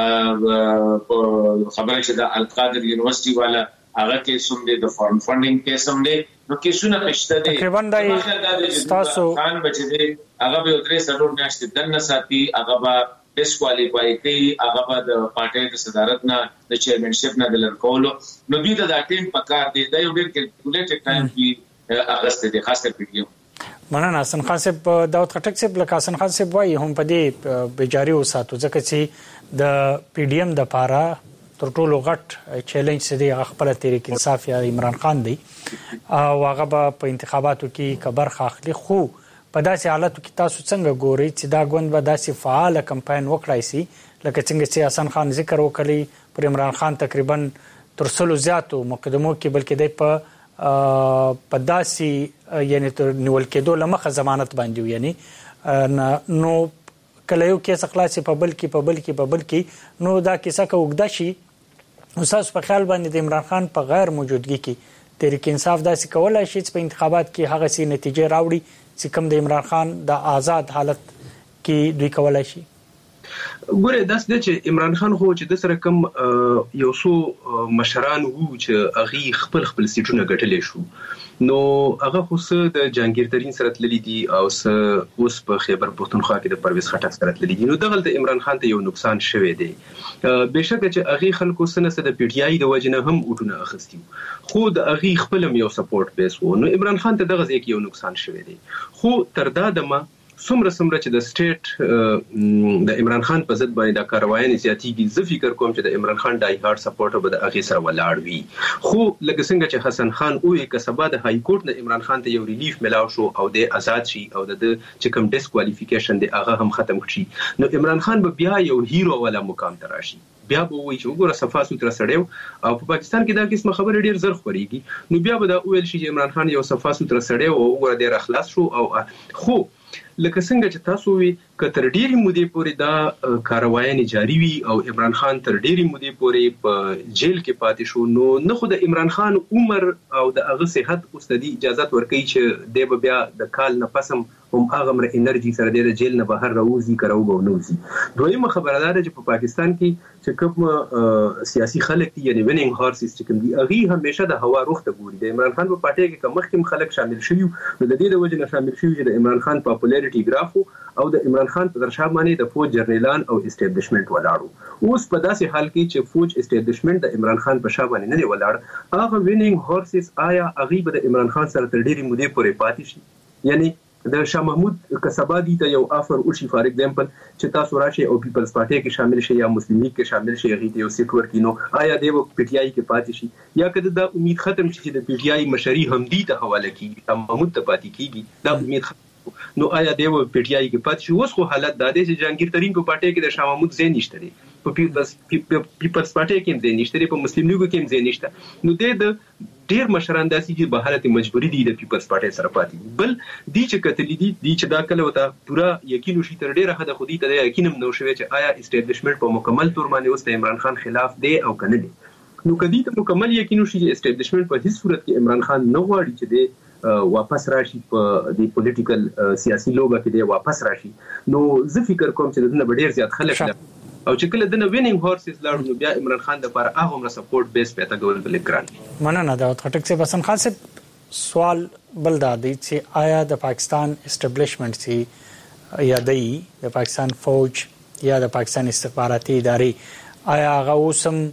خبره چې د القادر یونیورسيټي والا هغه کې سم دي د فارم فندینګ کې سم دي نو کې شونه پښته دي تقریبا د تاسو خان بچي دي هغه به درې سلور میاشتې دنه ساتي هغه به ډیسکوالیفای کوي هغه به د پارټي د صدارت نه د چیرمنشپ نه د لړکولو نو دوی د ټیم په کار دي دا یو ډېر کیلکولیټډ ټایم دی هغه ست دي خاص کر پیډیو. مننه حسن خان صاحب. داود خټک صاحب لکه حسن خان صاحب وایي هم په دې بجاري وساتو ځکه چې د پی ډی ایم د پاره تر ټولو غټ چیلنج سدي خپل تحریک انصاف یا عمران خان دی او هغه په انتخاباتو کې خبر خاخلي خو په داسې حالاتو کې تاسو څنګه ګورئ چې دا غوند به داسې فعال کمپاین وکړای شي لکه څنګه چې حسن خان ذکر وکړي پر عمران خان تقریبا تر څلو زیاتو مقدمو کې بلکې د په په داسې یعنی تر نیول کېدو لمخه ضمانت باندې یعنی نو کله یو کیس خلاص په بل کې په بل کې په بل کې نو دا کیسه کا وګدا شي اوساس په خیال باندې د عمران خان په غیر موجودګي کې تحریک انصاف داسې کولای شي چې په انتخابات کې هغه سي نتیجه راوړي چې کوم د عمران خان د آزاد حالت کې دوی کولای شي. ګوره داس د چې عمران خان خو چې د سره کم یو څو مشران وو چې اغي خپل خپل سیټونه ګټلې شو نو هغه خو څه د جهانگیر ترين سره تللی دي او څه اوس په خیبر پختونخوا کې د پرویز خټک سره تللی دي نو دغه د عمران خان ته یو نقصان شوه دی بهشکه چې اغي خلکو سره سره د پی ټی آی د وجنه هم وټونه اخستي خو د اغي خپل یو سپورټ بیس وو نو عمران خان ته دغه ځکه یو نقصان شوه دی خو تر دا دمه څومره څومره چې د سټیټ د عمران خان په ضد باندې د کاروایي زیاتیږي زه فکر کوم چې د عمران خان ډای هارد سپورټر به د اغه سره ولاړ وي خو لکه څنګه چې حسن خان او کسبه د های کورټ د عمران خان ته یو ریلیف ملاو شو او د آزاد شي او د چې کوم ډیسکوالیفیکیشن دی هغه هم ختم شي نو عمران خان به بیا یو هیرو ولا مقام ته راشي بیا به وایي چې وګوره صفا سوتره سړیو او په پاکستان کې دا قسمه خبره ډیر زر خوريږي نو بیا به دا ویل شي چې عمران خان یو صفا سوتره سړیو او وګوره ډیر اخلاص شو او خو لکه څنګه چې تاسو وی کتر ډیری مودې پورې دا کاروایي جاری وي او عمران خان تر ډیری مودې پورې په جیل کې پاتې شو نو نه خو د عمران خان عمر او د هغه صحت اوس د اجازه ورکړي چې د بیا د کال نه پسم هم هغه مر انرژي سره د جیل نه بهر راوځي کراو غونوځي دویمه خبره ده چې په پاکستان کې چې کوم سیاسي خلک دي یعنی وینینګ هارسز چې کوم دي هغه همیشه د هوا رخ ته ګوري د عمران خان په پارټي کې کوم مخکم خلک شامل شوي نو د دې د وجه نه شامل شوي چې د عمران خان پاپولارټي ګرافو او د عمران خان په درشا باندې د فوج جرنیلان او اسټابلیشمنت ولاړو اوس په داسې حال کې چې فوج اسټابلیشمنت د عمران خان په شابه نه دی ولاړ هغه وینینګ هارسز آیا هغه د عمران خان سره تر ډیری مودې پورې پاتې شي یعنی د شاه محمود کسبادي ته یو افر او شي فار ایگزامپل چې تاسو راشي او پیپلز پارټي کې شامل شي یا مسلم لیگ کې شامل شي هغه یو سیټ ورکینو آیا د پی ټی آی کې پاتې شي یا کله دا امید ختم شي چې د پی ټی آی مشري هم دي ته حواله کیږي شاه محمود ته پاتې کیږي دا امید ختم نو آیا دیو پی ټی آی کې پاتې شي اوس خو حالت دا دی چې جهانگیر ترين په پارټي کې د شاه محمود ځای نشته دی په پیپلز پیپلز پارټي کې هم ځای نشته دی په مسلم لیگ کې هم ځای نشته نو د ډیر مشران داسي چې په حالت مجبوری دي د پیپلز پارټي سره پاتې بل دي چې کتلی دي دي چې دا کله وتا پورا یقین وشي تر ډیره حد خودي ته یقین هم نو شوی چې آیا اسټابلیشمنت په مکمل تور باندې اوس د عمران خان خلاف دی او کنه دی نو کدی ته مکمل یقین وشي چې اسټابلیشمنت په هیڅ صورت کې عمران خان نه غواړي چې دی واپس راشي په د پولیټیکل سیاسي لوبه کې دی واپس راشي نو زه فکر کوم چې دنه ډیر زیات خلک او چې کله د وینینګ هورسز لاړو نو بیا عمران خان د لپاره هغه هم سپورټ بیس پته ګول بل ګران مننه دا خټک سے حسن خان سے سوال بل دا دی چې آیا د پاکستان اسټابلیشمنت سي یا د پاکستان فوج یا د پاکستان استخباراتي ادارې آیا هغه اوسم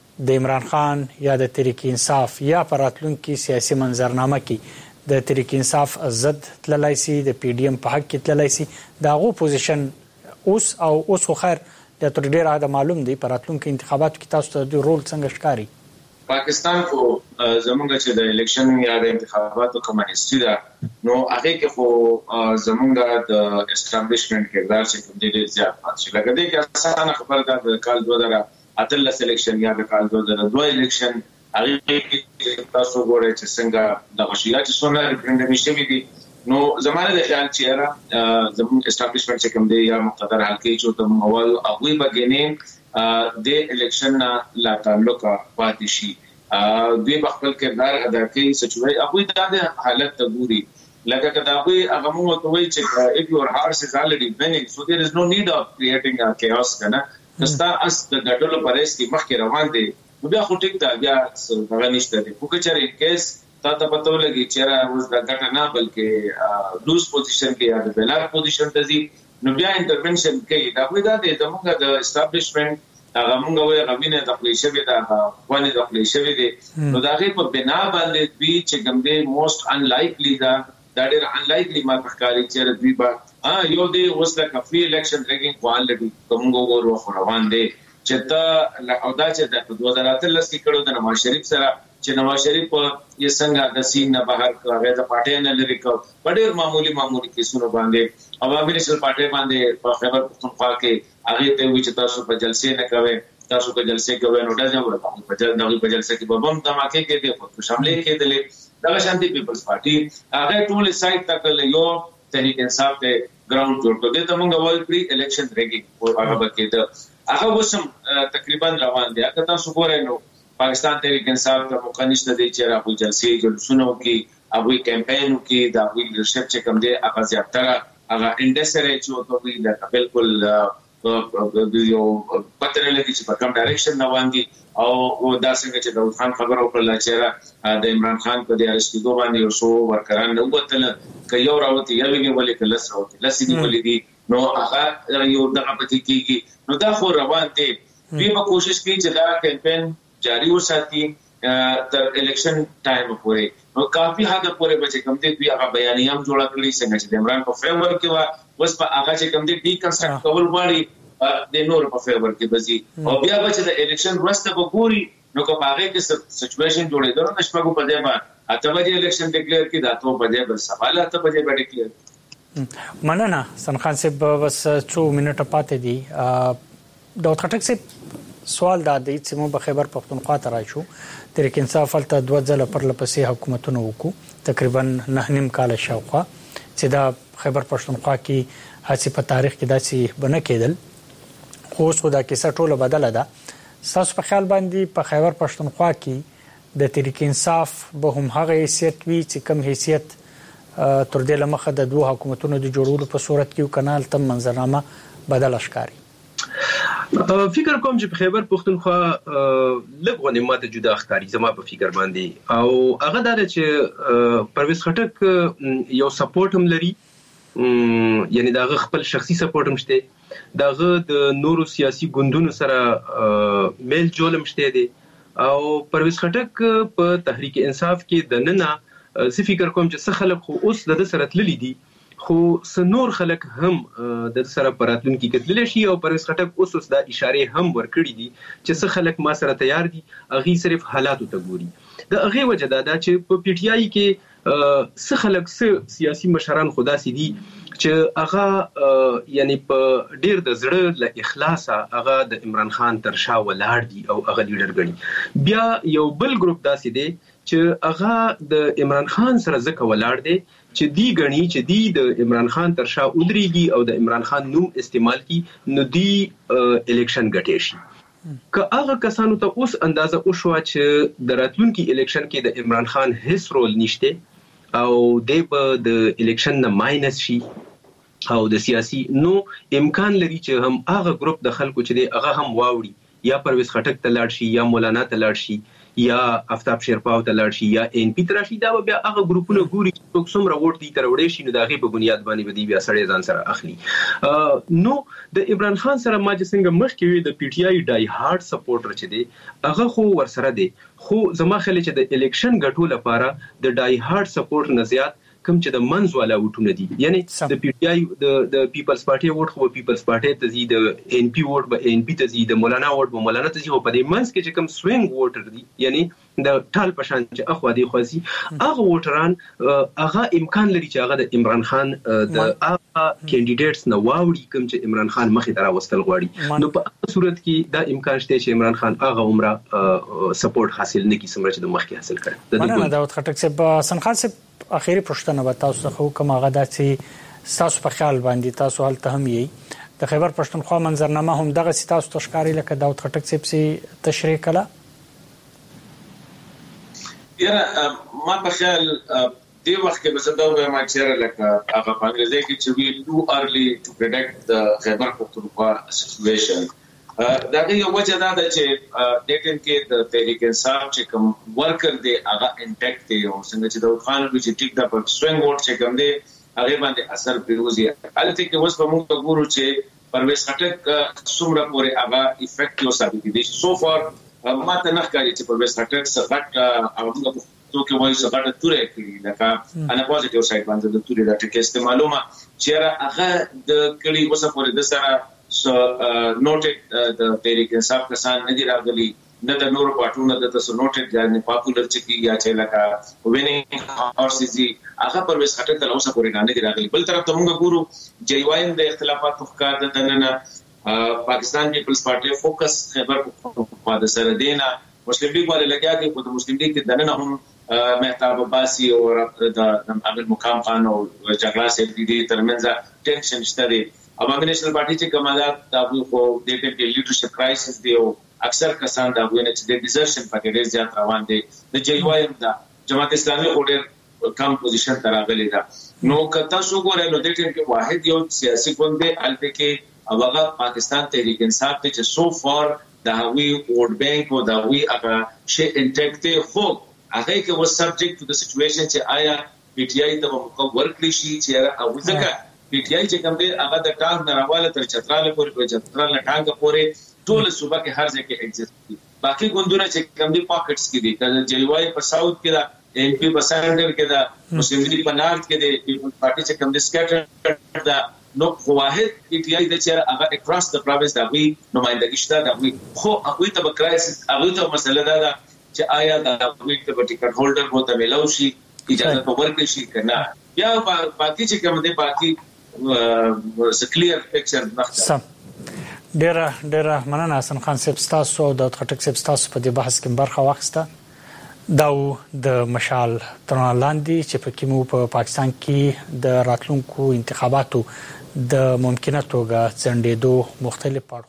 د عمران خان یا د تحریک انصاف یا پراتلونکو سیاسي منظرنامه کې د تحریک انصاف ضد تللای سي د پی ډی ایم په حق کې تللای سي داغه پوزیشن اوس او اوس خو خیر د تر ډیره دا معلوم دی پراتلونکو انتخاباتو کې تاسو ته د رول څنګه ښکاری پاکستان کو زمونږ چې د الیکشن یا د انتخاباتو کومه هیستوري ده نو هغه کې خو زمونږ د اسټابلیشمنت کردار چې کوم دی زیات پاتې لکه دې کې اسانه خبره ده د کال دوه هزار اتلس الیکشن یا د کال دوه هزار دوه الیکشن هغه کې تاسو ګورئ چې څنګه د غشیات څونه ریفرندم شوی دی نو زمانه د خیال چې را زموږ اسټابلیشمنت چې کوم دی یا مقتدر حلقې چې د موال هغه بګینې د الیکشن لا تعلق پاتې شي دوی خپل کردار ادا کوي سچوي هغه د حالت ته ګوري لکه کدا هغه هغه مو ته وایي چې if your horse is already winning so there is no need of creating a chaos کنه کستا اس د ګټلو پرېس کې مخکې روان دي نو بیا خو ټیک دا بیا څنګه نشته دي خو کچري کیس تا ته پته ولګي چې را اوس دا ګټه نه بلکې لوز پوزیشن کې یا د بلار پوزیشن ته دي نو بیا انټرونشن کوي دا وې دا د موږ د اسټابلیشمنت هغه موږ وایو غوینه د خپل شوی دا ونه د خپل شوی دي نو دا غي په بنا باندې دوی چې کوم دي موست ان لایکلی دا دا ډېر ان لایکلی ما تخکاری چې دوی با ا یو دی اوس د کفي الیکشن ریګینګ کوالټي کومګو ورو روان دي چې تا او دا چې د دوه هزار اتلس کې کړو د نواز شریف سره چې نواز شریف یې څنګه د سین نه بهر کړه د پټې نه لري کو ډېر معمولی معمولی کیسونه باندې عوامي نشل پټې باندې په خبر پختونخوا کې هغه ته وی چې تاسو په جلسې نه کوي تاسو په جلسې کوي نو دا ځو په جلسې په جلسې کې بمم دماکه کې دي خو شامل کې دي دا شانتي پیپلز پارټي هغه ټول سایت تک یو تحریک انصاف ته ګراوند جوړ کړ دې ته موږ وایو پری الیکشن ریګینګ او هغه کې هغه وسم تقریبا روان دي اګه تاسو ګورئ نو پاکستان تحریک انصاف ته موقع نشته دی چې راغول جلسې جلسونه کې ابوي کمپاین کې دا وی لیډرشپ چې کوم دی هغه زیاتره هغه انډسټری چې او دوی دا بالکل یو پته نه لګي چې په کوم ډایرکشن روان دي او دا څنګه چې داود خان خبر وکړه چې د عمران خان په دې ارشتګو باندې یو څو ورکران نو وتل ک یو راوتی یو ویګي ولې کله راوتی لسی دی ولې دي نو هغه یو دغه پتی کیږي نو دا خو روان دي دوی به کوشش کوي چې دا کمپاین جاری وساتي تر الیکشن ټایم پورې نو کافي حد پورې به کوم دي دوی هغه بیانیه هم جوړ کړی څنګه چې د عمران په فیور کې وا وس په هغه چې کوم دي ډی کنسټرکټ کول غواړي د نور په فیور کې بزي او بیا به چې د الیکشن وروسته به ګوري نو کوم هغه کې سچويشن جوړېدل نو شپږ په دې باندې اته بجې الیکشن ډیکلیئر کړي دا ته په دې بل سوال اته بجې به ډیکلیئر مننه سن خان صاحب بس څو منټه پاتې دي داود خټک صاحب سوال دا دی چې مو په خیبر پختونخوا ته راشو تحریک انصاف فلته دوه ځله پر لپسې حکومتونه وکړو تقریبا نه نیم کال شاوخوا چې دا خیبر پختونخوا کې هڅه په تاریخ کې داسې بنه کېدل خو څو دا کیسه ټوله بدله ده تاسو په خیال باندې په خیبر پختونخوا کې د تحریک انصاف به هم هغه حیثیت وي چې کم حیثیت تر دې لمخه د دوه حکومتونو د جوړولو په صورت کې کانال تم منظرنامه بدل ښکاری فکر کوم چې په خیبر پختونخوا لږ ماته جدا ښکاری زما په فکر باندې او هغه دا چې پرویز خټک یو سپورټ هم لري یعنی داغه خپل شخصي سپورټ هم شته داغه د نورو سیاسي ګوندونو سره میل جول هم شته دي او پرویز خټک په تحریک انصاف کې د نننه زه فکر کوم چې څه خلک خو اوس د سره تللی دي خو سنور خلک هم د سره پراتلون کې کتل شي او پرویز خټک اوس اوس د اشاره هم ورکړي دي چې څه خلک ما سره تیار دي اغي صرف حالاتو ته ګوري د اغه وجه دا چې په پی ټی آی کې څه خلک څه سیاسي مشران خدا سي دي چې هغه یعنی په ډیر د زړه له اخلاصه هغه د عمران خان تر شا ولاړ دي او هغه لیډر غني بیا یو بل ګروپ داسې دی چې هغه د عمران خان سره ځکه ولاړ دي چې دی غني چې دی د عمران خان تر شا ودرېږي او د عمران خان نوم استعمال کی نو دی الیکشن ګټي شي که هغه کسانو ته اوس اندازه او شو چې د راتلونکي الیکشن کې د عمران خان هیڅ رول نشته او د د الیکشن نه ماینس شي او د سیاسي نو امکان لري چې هم هغه ګروپ د خلکو چې دی هغه هم واوړي یا پرویز خټک ته لاړ شي یا مولانا ته لاړ شي یا افتاب شیرپاو ته لاړ شي یا ان پی تر شي دا بیا هغه ګروپونه ګوري چې څومره ووټ دي تر وړې شي نو دغه په بنیاد باندې بدی بیا سړی ځان سره اخلي نو د عمران خان سره ما چې څنګه مخ کې وي د پی ټی آی ډای هارد سپورټر چې دی هغه خو ورسره دی خو زما خل چې د الیکشن ګټو لپاره د ډای هارد سپورټ نه زیات کوم چې د منځ والا وټونه دي یعنی د پی ټی آی د د پیپلز پارټي ووټ خو پیپلز پارټي ته زی د ان پی ووټ به ان پی ته زی د مولانا ووټ به مولانا ته زی په دې منځ کې چې کوم سوینګ ووټر دي یعنی د ټال پشان چې اخوا دی خوځي هغه ووټران هغه امکان لري چې هغه د عمران خان د هغه کینډیډیټس نو واوړي کوم چې عمران خان مخې ته راوستل غواړي نو په صورت کې دا امکان شته چې عمران خان هغه عمره سپورټ حاصل نه کی سمره چې د مخکې حاصل کړي د داود خټک صاحب سن خان صاحب اخیری پښتنه به تاسو خو کوم هغه داسې تاسو په خیال باندې تاسو حالت هم یې د خیبر پښتونخوا منظرنامه هم دغه تاسو تشکاری لکه داود خټک صاحب سي تشریح کړه یاره ما په خیال دی وخت کې بس دا وایم چې لکه هغه په انګریزي کې چې وی ټو ارلی ټو پریډکټ د خیبر پښتونخوا سچويشن دا یو وجه دا ده چې د ټیم کې د تحریک انصاف چې کوم ورکر دی هغه انټیکټ دی او څنګه چې د خان به چې ټیک دا په سوینګ ووټ چې کوم دی هغه باندې اثر پیروزي الته کې اوس په موږ ګورو چې پرویز خټک څومره پورې هغه افیکټ یو ثابت دي سو فار ما ته نه ښکاري چې پرویز خټک څخه هغه تو کې وایي څه غټه تورې کړی لکه انا پوزټیو سایډ باندې د تورې د ټیک استعمالومه چې هغه د کړي اوسه پورې د سره سو نوټډ د تحریک انصاف کسان نه دی راغلي نه د نورو پټونو د تاسو نوټډ ځای پاپولر چې یا چې لکه وینینګ هاوسز هغه پرویز خټک ته اوسه پورې نه دی راغلي بل طرف ته موږ ګورو جیواین د اختلافات ښکار د دننه پاکستان پیپلز پارټي فوکس خیبر په د سره دینه مسلم لیگ والے لګیا دي خو د مسلم لیگ کې دننه هم مهتاب عباسی او د عبد مقام خان او جګړه سي دي ترمنځ ټینشن شته دي عوامي نېشنل پارټي چې کمالات تاسو خو د دې کې لیډرشپ کرایسس دی او اکثر کسان دا ویني چې د ډیزرشن پکې ډېر زیات روان دي د جیوایم دا جماعت اسلامي اورډر کم پوزیشن تراغلي دا نو کته شو ګورې نو د دې کې واحد یو سیاسي ګوند دی البته کې او هغه پاکستان تحریک انصاف ته چې سو فار د هغوی ووټ بانک او د هغوی هغه شی انټیکټ خو هغه کې و سبجیکټ ټو د سچويشن چې آیا پی ټ آی ته موقع ورکړي شي چې هغه ځکه پی ټ آی چې کوم دی هغه د ټاغ نراواله تر چتراله پورې چتراله ټاګه پورې ټول صوبه کې هر ځای کې ایگزیست دي باقي ګوندونه چې کوم دي پاکټس کې دي د جی وای په ساوث کې دا ایم پی په سنټر کې دا مسلم لیگ په نارث کې دی پیپل پارټي چې کوم دي سکیټر دا نو واحد پی ټ آی د چې هغه اکراس د پروینس دا وی نمائندګي شته دا وی خو هغه ته کرایسس هغه ته مسله دا ده چې آیا دا وی ته ټیکټ هولډر وو ته ملو شي اجازه په ورکړي شي کنه یا باقي چې کوم دي باقي کلیر پکچر نخته ډیر ډیر مننه حسن خان صاحب تاسو د خټک صاحب تاسو په دې بحث کې برخه واخیسته دا د مشال ترونه لاندې چې په کومو په پاکستان کې د راتلونکو انتخاباتو د ممکنه توګه څنډېدو مختلف